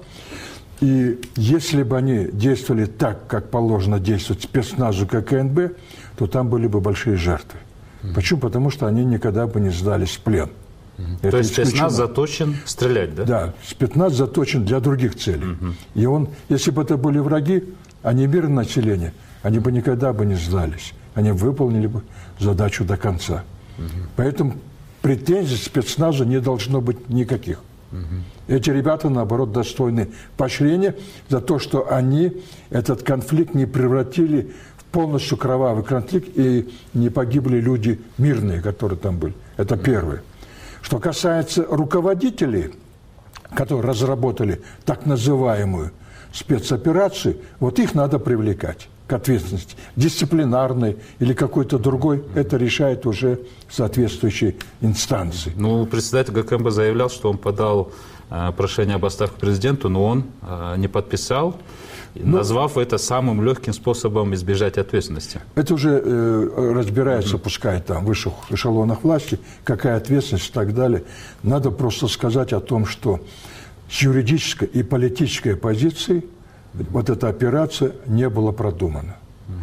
И если бы они действовали так, как положено действовать спецназу КНБ, то там были бы большие жертвы. Почему? Потому что они никогда бы не сдались в плен. То есть спецназ заточен стрелять, да? Да, спецназ заточен для других целей. И он, если бы это были враги, а не мирное население, они бы никогда бы не сдались. Они выполнили бы задачу до конца. Поэтому претензий к спецназу не должно быть никаких. Эти ребята, наоборот, достойны поощрения за то, что они этот конфликт не превратили в полностью кровавый конфликт и не погибли люди мирные, которые там были. Это первое. Что касается руководителей, которые разработали так называемую спецоперацию, вот их надо привлекать к ответственности. Дисциплинарной или какой-то другой, это решает уже соответствующие инстанции. Ну, председатель ГКМБ заявлял, что он подал прошение об отставке президенту, но он не подписал, назвав это самым легким способом избежать ответственности. Это уже разбирается, пускай там в высших эшелонах власти, какая ответственность и так далее. Надо просто сказать о том, что с юридической и политической позиции вот эта операция не была продумана.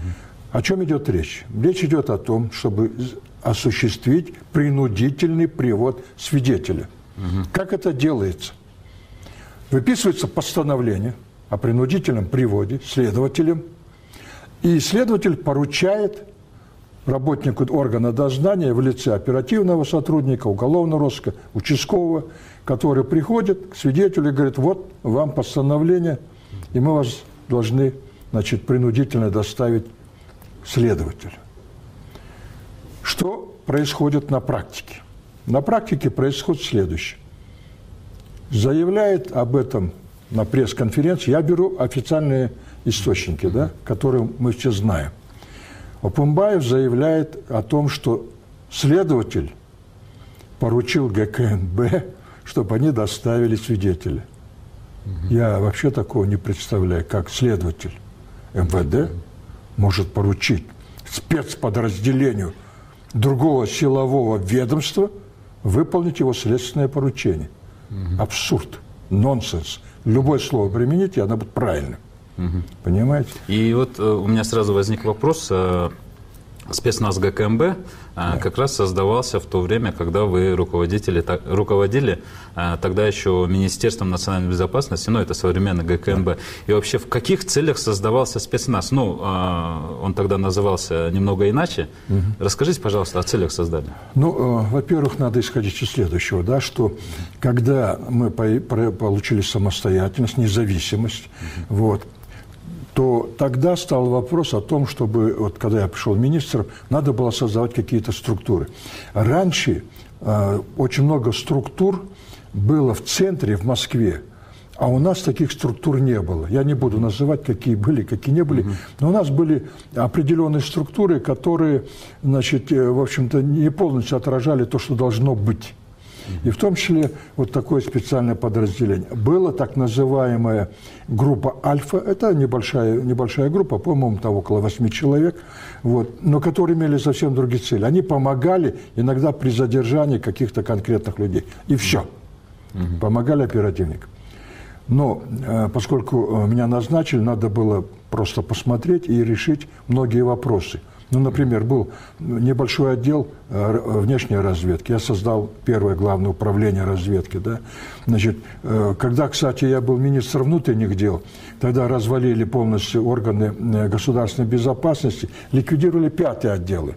О чем идет речь? Речь идет о том, чтобы осуществить принудительный привод свидетеля. Как это делается? Выписывается постановление о принудительном приводе следователем, и следователь поручает работнику органа дознания в лице оперативного сотрудника, уголовного розыска, участкового, который приходит к свидетелю и говорит: вот вам постановление, и мы вас должны, значит, принудительно доставить к следователю. Что происходит на практике? На практике происходит следующее. Заявляет об этом на пресс-конференции, я беру официальные источники, да, которые мы все знаем. Опумбаев заявляет о том, что следователь поручил ГКНБ, чтобы они доставили свидетеля. Я вообще такого не представляю, как следователь МВД может поручить спецподразделению другого силового ведомства выполнить его следственное поручение. Абсурд, нонсенс. Любое слово примените, оно будет правильным. Понимаете? И вот у меня сразу возник вопрос. Спецназ ГКМБ как раз создавался в то время, когда вы руководили тогда еще Министерством национальной безопасности, это современный ГКМБ. И вообще в каких целях создавался спецназ? Он тогда назывался немного иначе. Расскажите, пожалуйста, о целях создания. Во-первых, надо исходить из следующего, да, что когда мы получили самостоятельность, независимость, то тогда стал вопрос о том, чтобы, когда я пришел министром, надо было создавать какие-то структуры. Раньше очень много структур было в центре, в Москве, а у нас таких структур не было. Я не буду называть, какие были, какие не были, но у нас были определенные структуры, которые, в общем-то, не полностью отражали то, что должно быть. И в том числе такое специальное подразделение. Была так называемая группа «Альфа». Это небольшая группа, по-моему, там около 8 человек, но которые имели совсем другие цели. Они помогали иногда при задержании каких-то конкретных людей. И все. Помогали оперативникам. Но поскольку меня назначили, надо было просто посмотреть и решить многие вопросы. Например, был небольшой отдел внешней разведки. Я создал первое главное управление разведки. Да? Когда, кстати, я был министром внутренних дел, тогда развалили полностью органы государственной безопасности, ликвидировали 5-й отделы.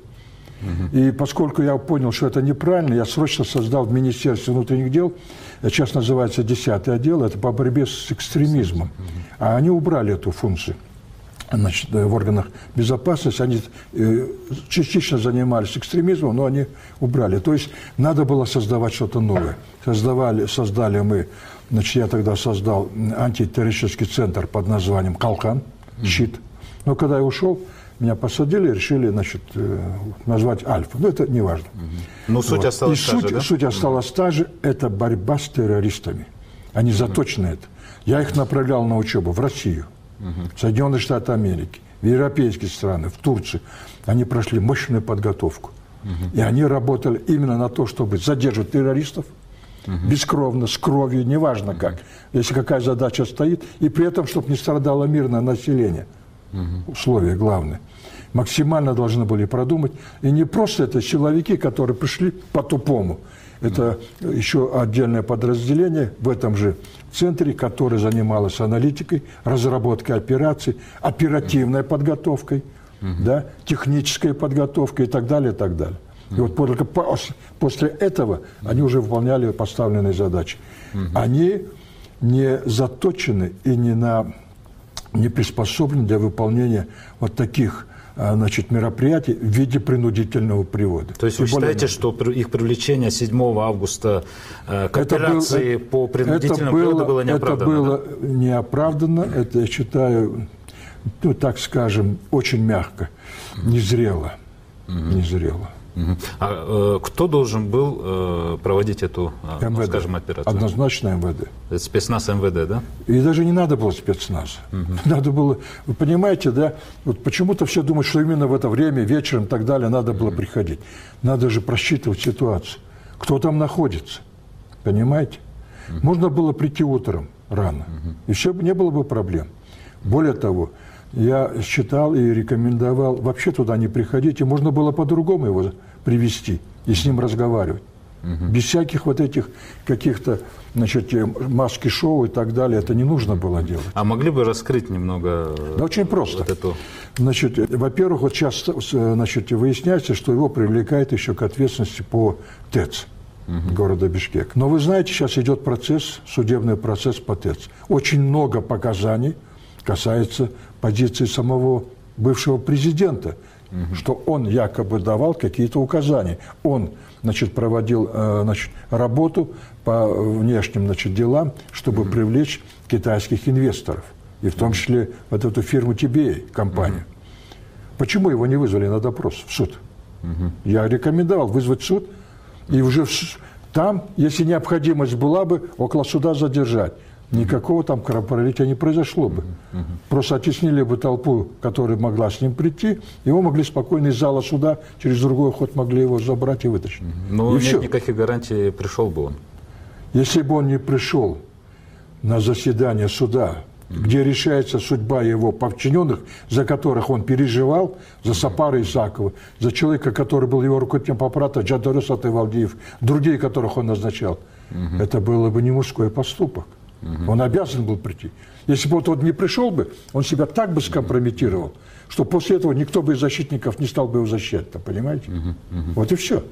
И поскольку я понял, что это неправильно, я срочно создал в Министерстве внутренних дел, сейчас называется 10-й отдел, это по борьбе с экстремизмом. А они убрали эту функцию. В органах безопасности они частично занимались экстремизмом, но они убрали. То есть надо было создавать что-то новое. Создали мы, я тогда создал антитеррористический центр под названием «Калкан», «Щит». Но когда я ушел, меня посадили и решили, назвать «Альфа». Это не важно. Суть осталась та же, да? Суть осталась та же. Это борьба с террористами. Они заточены это. Я их направлял на учебу в Россию, в Соединенные Штаты Америки, в европейские страны, в Турцию. Они прошли мощную подготовку. И они работали именно на то, чтобы задерживать террористов бескровно, с кровью, неважно как. Если какая задача стоит, и при этом, чтобы не страдало мирное население. Условия главные. Максимально должны были продумать. И не просто это силовики, которые пришли по-тупому. Это еще отдельное подразделение в этом же центре, которое занималось аналитикой, разработкой операций, оперативной подготовкой, технической подготовкой и так далее, и так далее. И только после этого они уже выполняли поставленные задачи. Они не заточены и не приспособлены для выполнения таких мероприятий в виде принудительного привода. То есть вы считаете, что их привлечение 7 августа к операции по принудительному приводу было неоправданно? Это было неоправданно, это, я считаю, так скажем, очень мягко, незрело. Незрело. А кто должен был проводить эту, скажем, операцию? Однозначно МВД. Это спецназ МВД, да? И даже не надо было спецназа. Надо было, вы понимаете, да, почему-то все думают, что именно в это время, вечером и так далее, надо было приходить. Надо же просчитывать ситуацию. Кто там находится, понимаете? Можно было прийти утром рано, и все, не было бы проблем. Более того, я считал и рекомендовал вообще туда не приходить, и можно было по-другому его привести и с ним разговаривать. Без всяких этих каких-то, маски-шоу и так далее, это не нужно было делать. А могли бы раскрыть немного? Да очень просто. Во-первых, сейчас выясняется, что его привлекают еще к ответственности по ТЭЦ города Бишкек. Но вы знаете, сейчас идет судебный процесс по ТЭЦ. Очень много показаний касается позиции самого бывшего президента, что он якобы давал какие-то указания. Он, проводил, работу по внешним, делам, чтобы привлечь китайских инвесторов, и в том числе эту фирму TBA, компанию. Почему его не вызвали на допрос в суд? Я рекомендовал вызвать суд и уже там, если необходимость была бы, около суда задержать. Никакого там кровопролития не произошло бы. Просто оттеснили бы толпу, которая могла с ним прийти, его могли спокойно из зала суда через другой ход могли его забрать и вытащить. Но и нет все. никаких гарантий, пришел бы он. Если бы он не пришел на заседание суда, где решается судьба его подчиненных, за которых он переживал, за Сапара Исакова, за человека, который был его руководителем аппарата, Джадарус Атайвалдиев, другие, которых он назначал, это было бы не мужской поступок. Он обязан был прийти. Если бы он не пришел бы, он себя так бы скомпрометировал, что после этого никто бы из защитников не стал бы его защищать. Понимаете? Вот и все.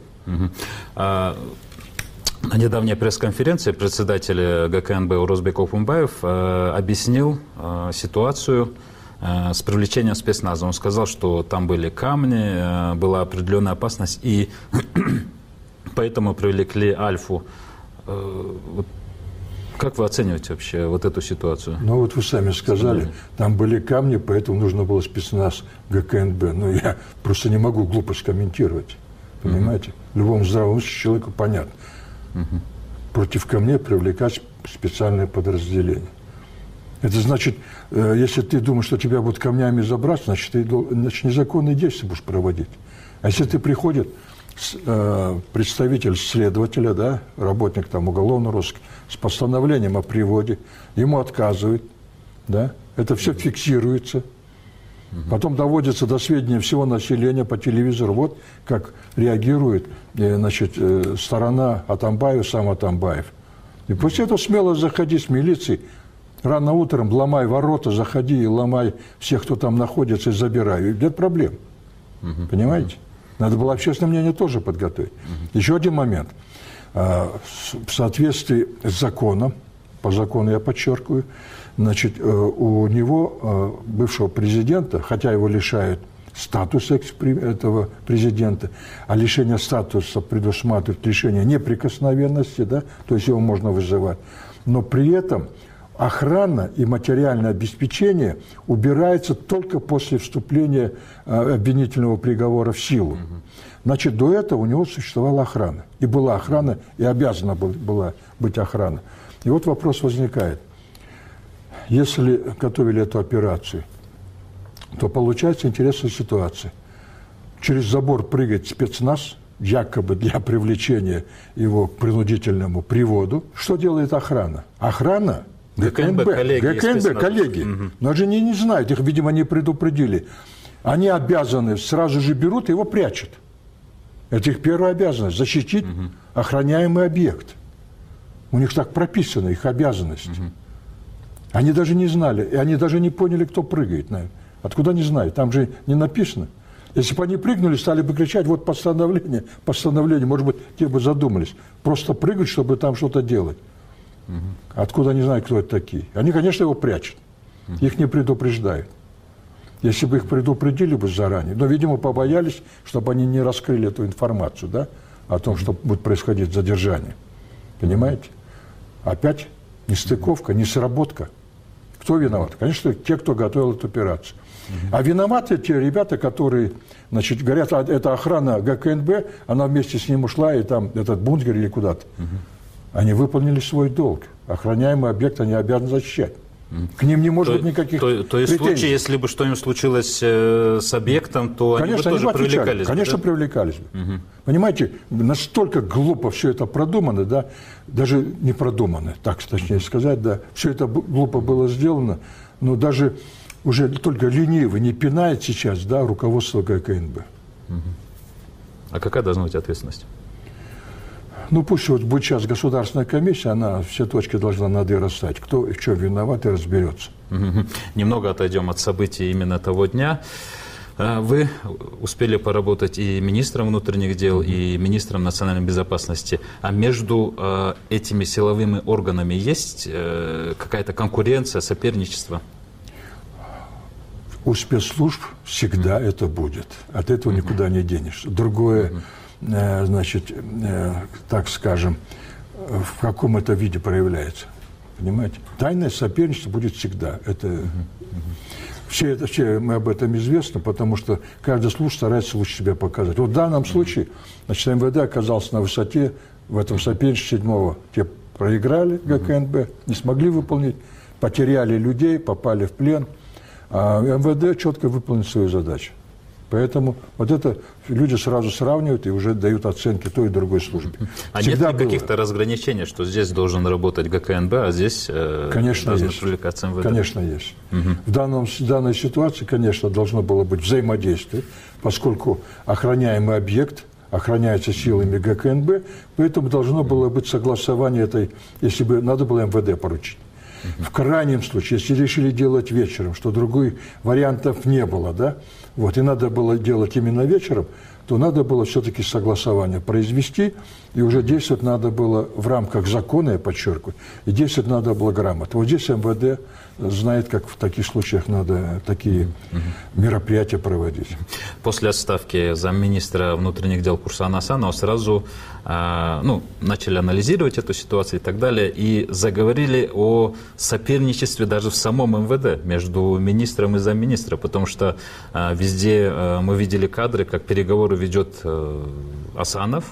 На недавней пресс-конференции председатель ГКНБ Урозбек Опумбаев объяснил ситуацию с привлечением спецназа. Он сказал, что там были камни, была определенная опасность, и поэтому привлекли Альфу. Как вы оцениваете вообще вот эту ситуацию? Ну вот вы сами сказали, там были камни, поэтому нужно было спецназ ГКНБ. Но я просто не могу глупость комментировать. Понимаете? Любому здравому человеку понятно. Против камней привлекать специальное подразделение. Это значит, если ты думаешь, что тебя будут камнями забрать, значит, ты незаконные действия будешь проводить. А если ты приходит представитель следователя, да, работник там уголовного розыска, с постановлением о приводе, ему отказывают, да, это все фиксируется. Потом доводится до сведения всего населения по телевизору. Вот как реагирует, значит, сторона Атамбаева, сам Атамбаев. И после этого смело заходи с милицией, рано утром ломай ворота, заходи и ломай всех, кто там находится, и забирай. И нет проблем. Понимаете? Надо было общественное мнение тоже подготовить. Еще один момент. В соответствии с законом, по закону я подчеркиваю, значит, у него, бывшего президента, хотя его лишают статуса этого президента, а лишение статуса предусматривает лишение неприкосновенности, да, то есть его можно вызывать, но при этом охрана и материальное обеспечение убирается только после вступления обвинительного приговора в силу. Значит, до этого у него существовала охрана. И была охрана, и обязана была быть охрана. И вот вопрос возникает. Если готовили эту операцию, то получается интересная ситуация. Через забор прыгает спецназ, якобы для привлечения его к принудительному приводу. Что делает охрана? Охрана ГКНБ, коллеги. Но они не знают, их, видимо, не предупредили. Они обязаны, сразу же берут и его прячут. Это их первая обязанность – защитить охраняемый объект. У них так прописано, их обязанность. Они даже не знали, и они даже не поняли, кто прыгает. Откуда они знают? Там же не написано. Если бы они прыгнули, стали бы кричать, вот постановление, может быть, те бы задумались. Просто прыгать, чтобы там что-то делать. Откуда они знают, кто это такие? Они, конечно, его прячут. Их не предупреждают. Если бы их предупредили бы заранее, но, видимо, побоялись, чтобы они не раскрыли эту информацию, да, о том, что будет происходить задержание. Понимаете? Опять нестыковка, несработка. Кто виноват? Конечно, те, кто готовил эту операцию. А виноваты те ребята, которые, значит, говорят, это охрана ГКНБ, она вместе с ним ушла, и там этот бункер или куда-то. Они выполнили свой долг. Охраняемый объект они обязаны защищать. К ним не может быть никаких претензий. То есть в случае, если бы что-нибудь случилось с объектом, то конечно, они бы тоже привлекались? Конечно, да? привлекались бы. Понимаете, настолько глупо все это продумано, да, даже не продумано, так точнее сказать, да, все это глупо было сделано, но даже уже только ленивый не пинает сейчас, да, руководство ГКНБ. А какая должна быть ответственность? Ну, пусть вот будет сейчас государственная комиссия, она все точки должна над «и» расставить. Кто и в чем виноват, и разберется. Немного отойдем от событий именно того дня. Вы успели поработать и министром внутренних дел, и министром национальной безопасности. А между этими силовыми органами есть какая-то конкуренция, соперничество? У спецслужб всегда это будет. От этого никуда не денешься. Другое... значит, так скажем, в каком это виде проявляется. Понимаете? Тайное соперничество будет всегда. Это Все мы об этом известны, потому что каждый служб старается лучше себя показать. Вот в данном случае, значит, МВД оказался на высоте, в этом соперничестве 7-го. Те проиграли ГКНБ, не смогли выполнить, потеряли людей, попали в плен. А МВД четко выполнил свою задачу. Поэтому вот это люди сразу сравнивают и уже дают оценки той и другой службе. А всегда нет ли каких-то разграничений, что здесь должен работать ГКНБ, а здесь должен привлекаться МВД? Конечно, есть. В данной ситуации, конечно, должно было быть взаимодействие, поскольку охраняемый объект охраняется силами ГКНБ, поэтому должно было быть согласование этой, если бы надо было МВД поручить. В крайнем случае, если решили делать вечером, что других вариантов не было, да, вот, и надо было делать именно вечером, то надо было все-таки согласование произвести, и уже действовать надо было в рамках закона, я подчеркиваю, и действовать надо было грамотно. Вот здесь МВД знает, как в таких случаях надо такие мероприятия проводить. После отставки замминистра внутренних дел Курсана Асанова сразу начали анализировать эту ситуацию и так далее, и заговорили о соперничестве даже в самом МВД между министром и замминистра, потому что везде мы видели кадры, как переговоры ведет Асанов,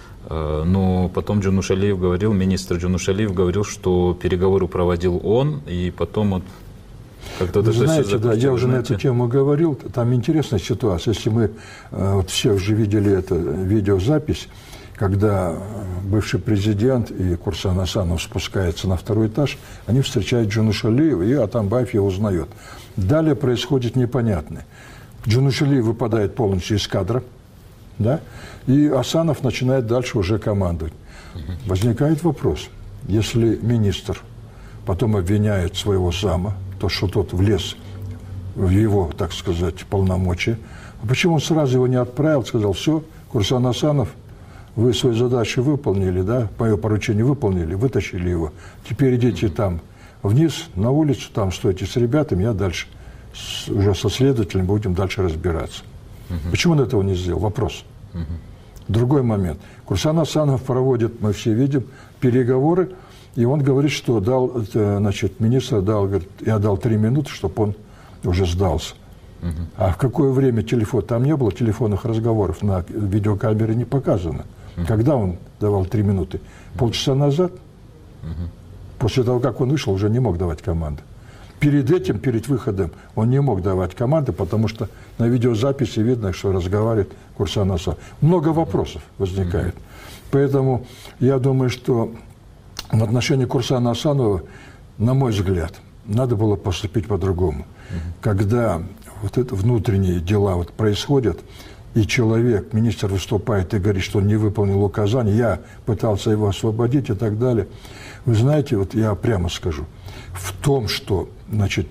но потом Джунушалиев говорил, министр Джунушалиев говорил, что переговоры проводил он, и потом вот как-то... Вы знаете, да, я уже на эту тему говорил, там интересная ситуация. Если мы вот все уже видели эту видеозапись, когда бывший президент и Курсан Асанов спускаются на второй этаж, они встречают Джунушалиева, и Атамбаев его узнает. Далее происходит непонятное. Джунушалиев выпадает полностью из кадра, да, и Асанов начинает дальше уже командовать. Возникает вопрос, если министр потом обвиняет своего зама, то что тот влез в его, так сказать, полномочия, а почему он сразу его не отправил, сказал, все, Курсан Асанов, вы свою задачу выполнили, да, мое поручение выполнили, вытащили его, теперь идите там вниз, на улицу, там стойте с ребятами, я дальше уже со следователем будем дальше разбираться. Почему он этого не сделал? Вопрос. Другой момент. Курсан Асанов проводит, мы все видим, переговоры, и он говорит, что дал, значит, министр дал, говорит, я дал 3 минуты, чтобы он уже сдался. А в какое время телефон? Там не было телефонных разговоров, на видеокамере не показано. Когда он давал 3 минуты? Полчаса назад? После того, как он вышел, уже не мог давать команды. Перед этим, перед выходом, он не мог давать команды, потому что на видеозаписи видно, что разговаривает Курсан Асанов. Много вопросов возникает. Поэтому я думаю, что в отношении Курсана Асанова, на мой взгляд, надо было поступить по-другому. Когда вот это внутренние дела вот происходят, и человек, министр выступает и говорит, что он не выполнил указания, я пытался его освободить и так далее. Вы знаете, вот я прямо скажу, в том, что, значит,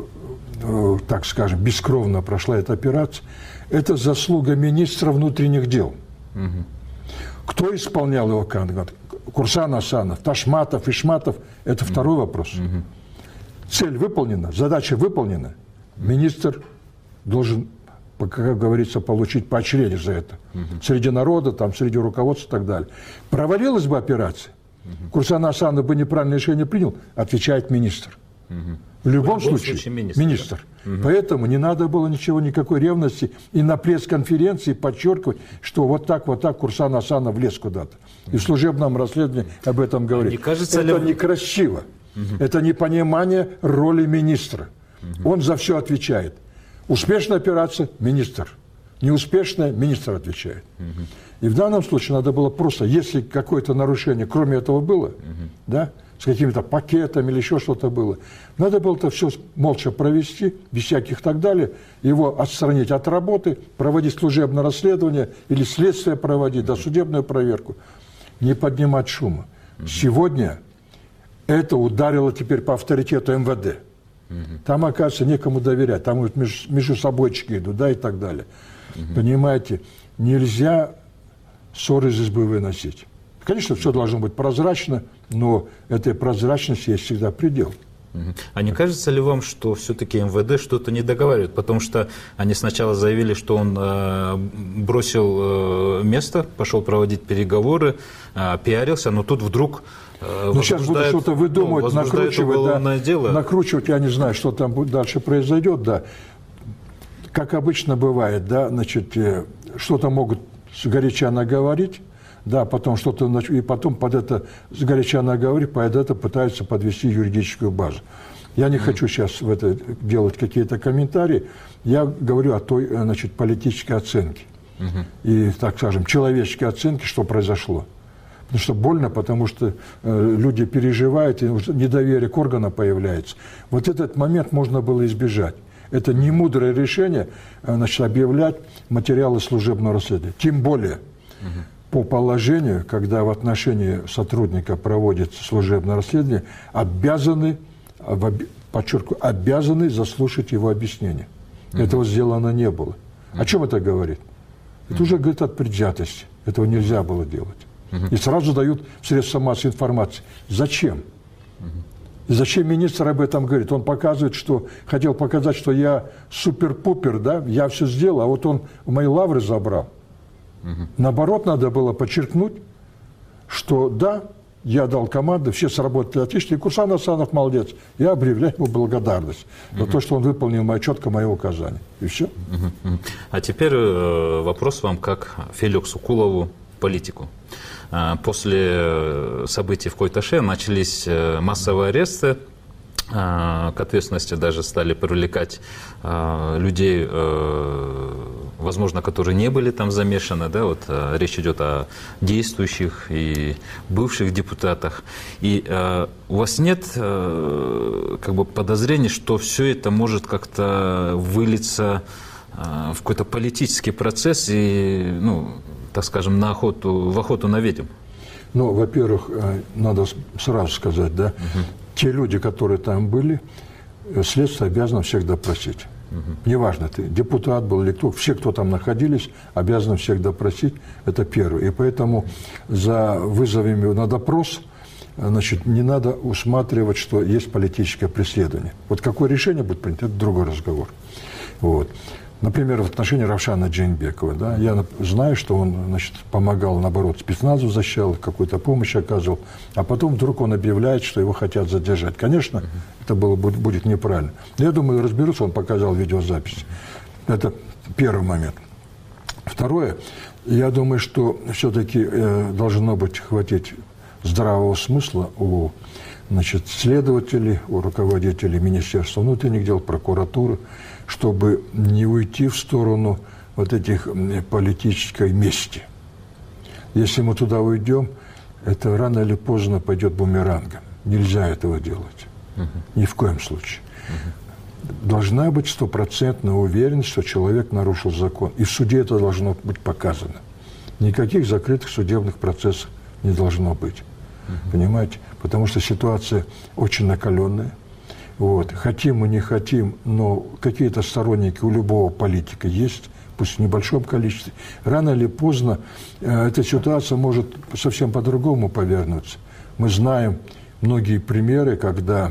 так скажем, бескровно прошла эта операция, это заслуга министра внутренних дел. Кто исполнял его контракт? Курсан Асанов, Ташматов, Ишматов – это второй вопрос. Цель выполнена, задача выполнена. Министр должен, как говорится, получить поощрение за это. Среди народа, там, среди руководства и так далее. Провалилась бы операция, Курсан Асанов бы неправильное решение принял, отвечает министр. В любом случае министр. Поэтому не надо было ничего, никакой ревности. И на пресс-конференции подчеркивать, что вот так Курсан Асанов влез куда-то. И в служебном расследовании об этом говорит. Это некрасиво. Это непонимание роли министра. Он за все отвечает. Успешная операция – министр. Неуспешная – министр отвечает. И в данном случае надо было просто, если какое-то нарушение, кроме этого было, да, с какими-то пакетами или еще что-то было, надо было это все молча провести, без всяких так далее, его отстранить от работы, проводить служебное расследование или следствие проводить, досудебную проверку, не поднимать шума. Сегодня это ударило теперь по авторитету МВД. Там, оказывается, некому доверять, там вот между собойчики идут, да, и так далее. Понимаете, нельзя ссоры из избы выносить. Конечно, все должно быть прозрачно, но этой прозрачности есть всегда предел. А не кажется ли вам, что все-таки МВД что-то не договаривает? Потому что они сначала заявили, что он бросил место, пошел проводить переговоры, пиарился, но тут вдруг Но сейчас будут что-то выдумывать, накручивать, я не знаю, что там дальше произойдет, да. Как обычно бывает, да, значит, что-то могут сгоряча наговорить, да, потом что-то, и потом под это сгоряча наговорить, под это пытаются подвести юридическую базу. Я не хочу сейчас в это делать какие-то комментарии, я говорю о той, значит, политической оценке и, так скажем, человеческой оценке, что произошло. Потому что больно, потому что люди переживают, и недоверие к органам появляется. Вот этот момент можно было избежать. Это не мудрое решение, значит, объявлять материалы служебного расследования. Тем более, по положению, когда в отношении сотрудника проводится служебное расследование, обязаны, подчеркиваю, обязаны заслушать его объяснение. Этого сделано не было. О чем это говорит? Это уже говорит о предвзятости. Этого нельзя было делать. И сразу дают в средства массовой информации. Зачем? И зачем министр об этом говорит? Он показывает, что хотел показать, что я супер-пупер, да, я все сделал, а вот он мои лавры забрал. Наоборот, надо было подчеркнуть, что да, я дал команду, все сработали отлично, и Курсан Асанов молодец. Я объявляю ему благодарность за то, что он выполнил четко мое указание. И все. А теперь вопрос вам как Феликсу Кулову, политику. После событий в Куйташе начались массовые аресты, к ответственности даже стали привлекать людей, возможно, которые не были там замешаны, да, вот речь идет о действующих и бывших депутатах. И у вас нет как бы подозрений, что все это может как-то вылиться в какой-то политический процесс и, ну, так скажем, в охоту на ведьм? Ну, во-первых, надо сразу сказать, да, те люди, которые там были, следствие обязано всех допросить. Неважно, ты депутат был или кто, все, кто там находились, обязаны всех допросить, это первое. И поэтому за вызовами на допрос, значит, не надо усматривать, что есть политическое преследование. Вот какое решение будет принято, это другой разговор. Вот. Например, в отношении Равшана Джейнбекова, да, я знаю, что он, значит, помогал, наоборот, спецназу защищал, какую-то помощь оказывал, а потом вдруг он объявляет, что его хотят задержать. Конечно, это будет неправильно. Но я думаю, разберутся, он показал видеозапись. Это первый момент. Второе, я думаю, что все-таки должно быть хватить здравого смысла у, значит, следователей, у руководителей Министерства внутренних дел, прокуратуры, чтобы не уйти в сторону вот этих политической мести. Если мы туда уйдем, это рано или поздно пойдет бумерангом. Нельзя этого делать. Ни в коем случае. Должна быть стопроцентная уверенность, что человек нарушил закон. И в суде это должно быть показано. Никаких закрытых судебных процессов не должно быть. Понимаете? Потому что ситуация очень накаленная. Вот. Хотим мы, не хотим, но какие-то сторонники у любого политика есть, пусть в небольшом количестве. Рано или поздно эта ситуация может совсем по-другому повернуться. Мы знаем многие примеры, когда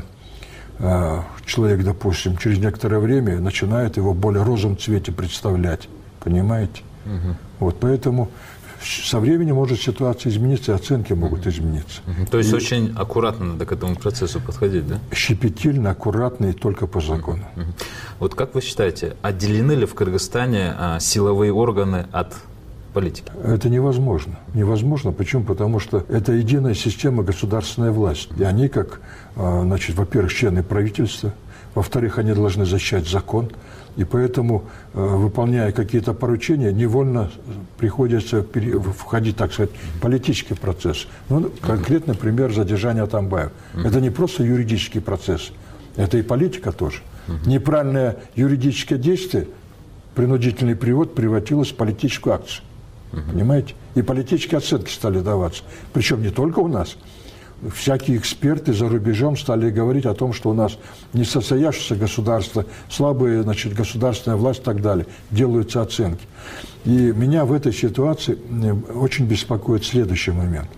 человек, допустим, через некоторое время начинает его в более розовом цвете представлять. Понимаете? Вот, поэтому со временем может ситуация измениться, и оценки могут измениться. То есть очень аккуратно надо к этому процессу подходить, да? Щепетильно, аккуратно и только по закону. Вот как вы считаете, отделены ли в Кыргызстане силовые органы от политики? Это невозможно. Невозможно. Почему? Потому что это единая система государственной власти. И они, как, значит, во-первых, члены правительства, во-вторых, они должны защищать закон. И поэтому, выполняя какие-то поручения, невольно приходится входить, так сказать, в политический процесс. Ну, конкретный пример задержания Атамбаева. Это не просто юридический процесс, это и политика тоже. Неправильное юридическое действие, принудительный привод превратилось в политическую акцию. Понимаете? И политические оценки стали даваться. Причем не только у нас. Всякие эксперты за рубежом стали говорить о том, что у нас несостоявшееся государство, слабая, значит, государственная власть и так далее. Делаются оценки. И меня в этой ситуации очень беспокоит следующий момент.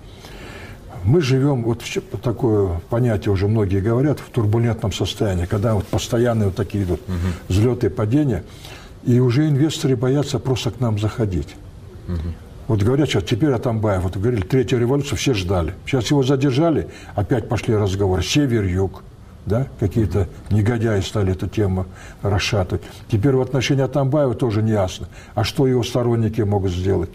Мы живем, вот такое понятие уже многие говорят, в турбулентном состоянии, когда вот постоянные вот такие идут взлеты и падения, и уже инвесторы боятся просто к нам заходить. Вот говорят сейчас, теперь Атамбаев, вот говорили, третья революция, все ждали. Сейчас его задержали, опять пошли разговоры. Север-юг, да, какие-то негодяи стали эту тему расшатывать. Теперь в отношении Атамбаева тоже не ясно. А что его сторонники могут сделать?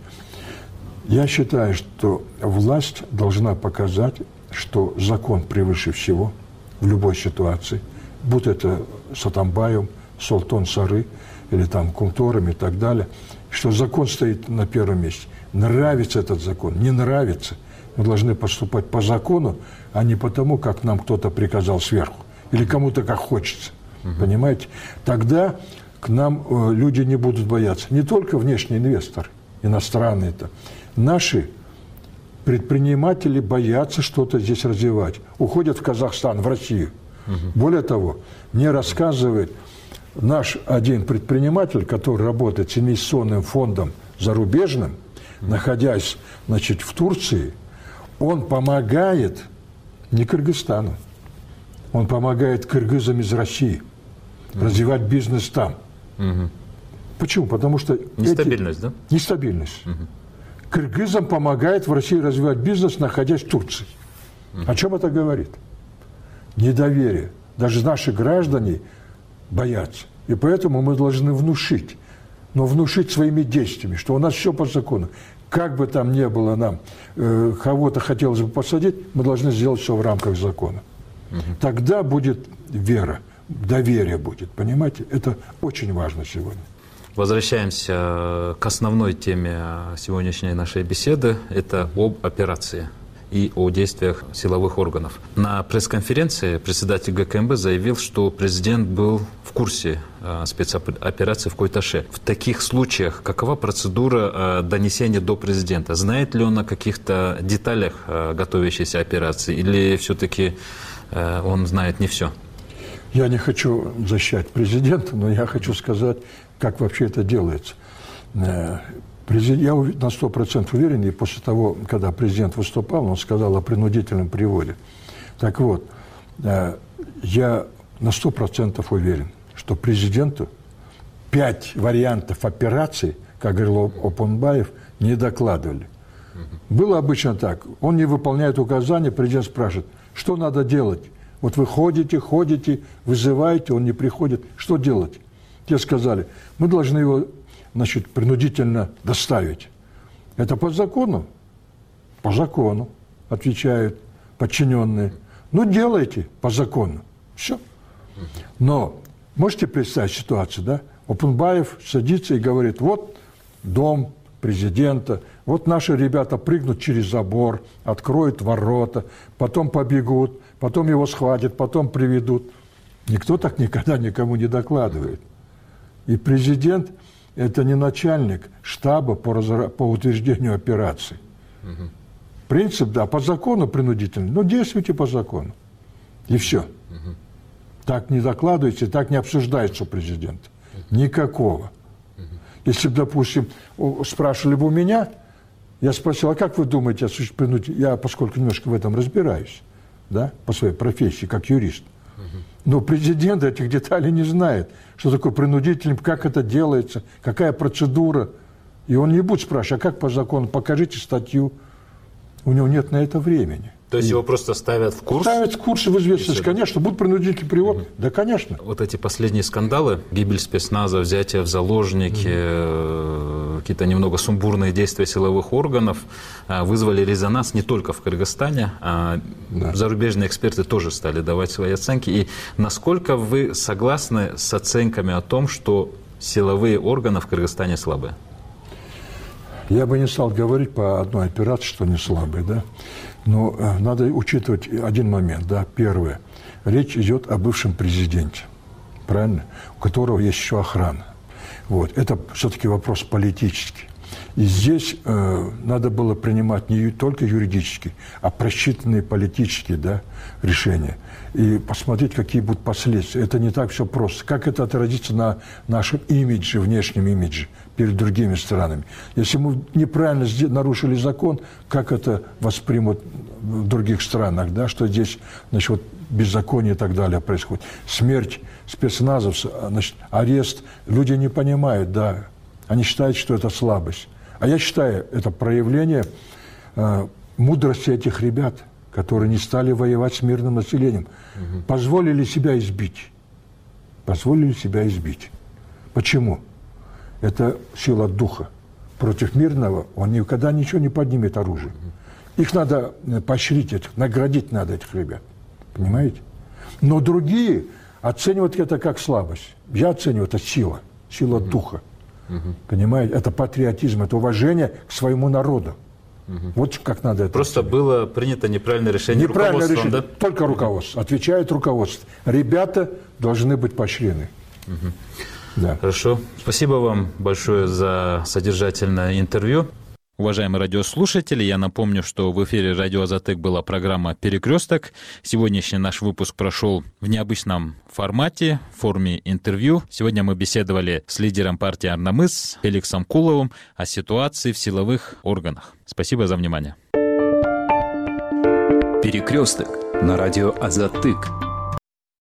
Я считаю, что власть должна показать, что закон превыше всего в любой ситуации. Будь это с Атамбаевым, с Олтон-Сары или там Кумтором и так далее. Что закон стоит на первом месте. Нравится этот закон, не нравится. Мы должны поступать по закону, а не потому, как нам кто-то приказал сверху. Или кому-то как хочется. Понимаете? Тогда к нам люди не будут бояться. Не только внешние инвесторы, иностранные-то. Наши предприниматели боятся что-то здесь развивать. Уходят в Казахстан, в Россию. Более того, мне рассказывает наш один предприниматель, который работает с инвестиционным фондом зарубежным, находясь, значит, в Турции, он помогает не Кыргызстану, он помогает кыргызам из России развивать бизнес там. Почему? Потому что... Нестабильность, да? Нестабильность. Кыргызам помогает в России развивать бизнес, находясь в Турции. О чем это говорит? Недоверие. Даже наши граждане боятся. И поэтому мы должны внушить. Но внушить своими действиями, что у нас все по закону. Как бы там ни было нам, кого-то хотелось бы посадить, мы должны сделать все в рамках закона. Тогда будет вера, доверие будет. Понимаете? Это очень важно сегодня. Возвращаемся к основной теме сегодняшней нашей беседы. Это об операции и о действиях силовых органов. На пресс-конференции председатель ГКМБ заявил, что президент был в курсе спецоперации в Куйташе. В таких случаях какова процедура донесения до президента? Знает ли он о каких-то деталях готовящейся операции или все-таки он знает не все? Я не хочу защищать президента, но я хочу сказать, как вообще это делается. Я на 100% уверен, и после того, когда президент выступал, он сказал о принудительном приводе. Так вот, я на 100% уверен, что президенту 5 вариантов операций, как говорил Опунбаев, не докладывали. Было обычно так. Он не выполняет указания, президент спрашивает, что надо делать? Вот вы ходите, вызываете, он не приходит. Что делать? Те сказали, мы должны его, значит, принудительно доставить. Это по закону? По закону, отвечают подчиненные. Ну, делайте по закону. Все. Но можете представить ситуацию, да? Опунбаев садится и говорит, вот дом президента, вот наши ребята прыгнут через забор, откроют ворота, потом побегут, потом его схватят, потом приведут. Никто так никогда никому не докладывает. И президент – это не начальник штаба по утверждению операций. Принцип, да, по закону принудительный, но действуйте по закону. И все. Так не докладывается, так не обсуждается у президента. Никакого. Если бы, допустим, спрашивали бы у меня, я спросил, а как вы думаете осуществить принудительно? Я, поскольку немножко в этом разбираюсь, да, по своей профессии, как юрист. Но президент этих деталей не знает, что такое принудительный, как это делается, какая процедура. И он не будет спрашивать, а как по закону, покажите статью. У него нет на это времени. То есть его просто ставят в курс? Ставят в курс в известность, конечно. Будет принудительный привод? Да, конечно. Вот эти последние скандалы, гибель спецназа, взятие в заложники, какие-то немного сумбурные действия силовых органов вызвали резонанс не только в Кыргызстане, а зарубежные эксперты тоже стали давать свои оценки. И насколько вы согласны с оценками о том, что силовые органы в Кыргызстане слабые? Я бы не стал говорить по одной операции, что они слабые, да. Но надо учитывать один момент, да. Первое. Речь идет о бывшем президенте, правильно? У которого есть еще охрана. Вот. Это все-таки вопрос политический. И здесь надо было принимать не только юридически, а просчитанные политические, да, решения. И посмотреть, какие будут последствия. Это не так все просто. Как это отразится на нашем имидже, внешнем имидже перед другими странами. Если мы неправильно нарушили закон, как это воспримут в других странах, да, что здесь, значит, вот беззаконие и так далее происходит. Смерть спецназовцев, значит, арест. Люди не понимают, да. Они считают, что это слабость. А я считаю, это проявление мудрости этих ребят, которые не стали воевать с мирным населением, позволили себя избить. Позволили себя избить. Почему? Это сила духа. Против мирного он никогда ничего не поднимет оружие. Их надо поощрить, наградить надо этих ребят. Понимаете? Но другие оценивают это как слабость. Я оцениваю это сила духа. Понимаете? Это патриотизм, это уважение к своему народу. Вот как надо это. Просто было принято неправильное решение руководством, да? Только руководство. Отвечает руководство. Ребята должны быть поощрены. Да. Хорошо. Спасибо вам большое за содержательное интервью. Уважаемые радиослушатели, я напомню, что в эфире радио Азатык была программа «Перекресток». Сегодняшний наш выпуск прошел в необычном формате, в форме интервью. Сегодня мы беседовали с лидером партии «Арнамыс» Феликсом Куловым о ситуации в силовых органах. Спасибо за внимание. «Перекресток» на радио Азатык.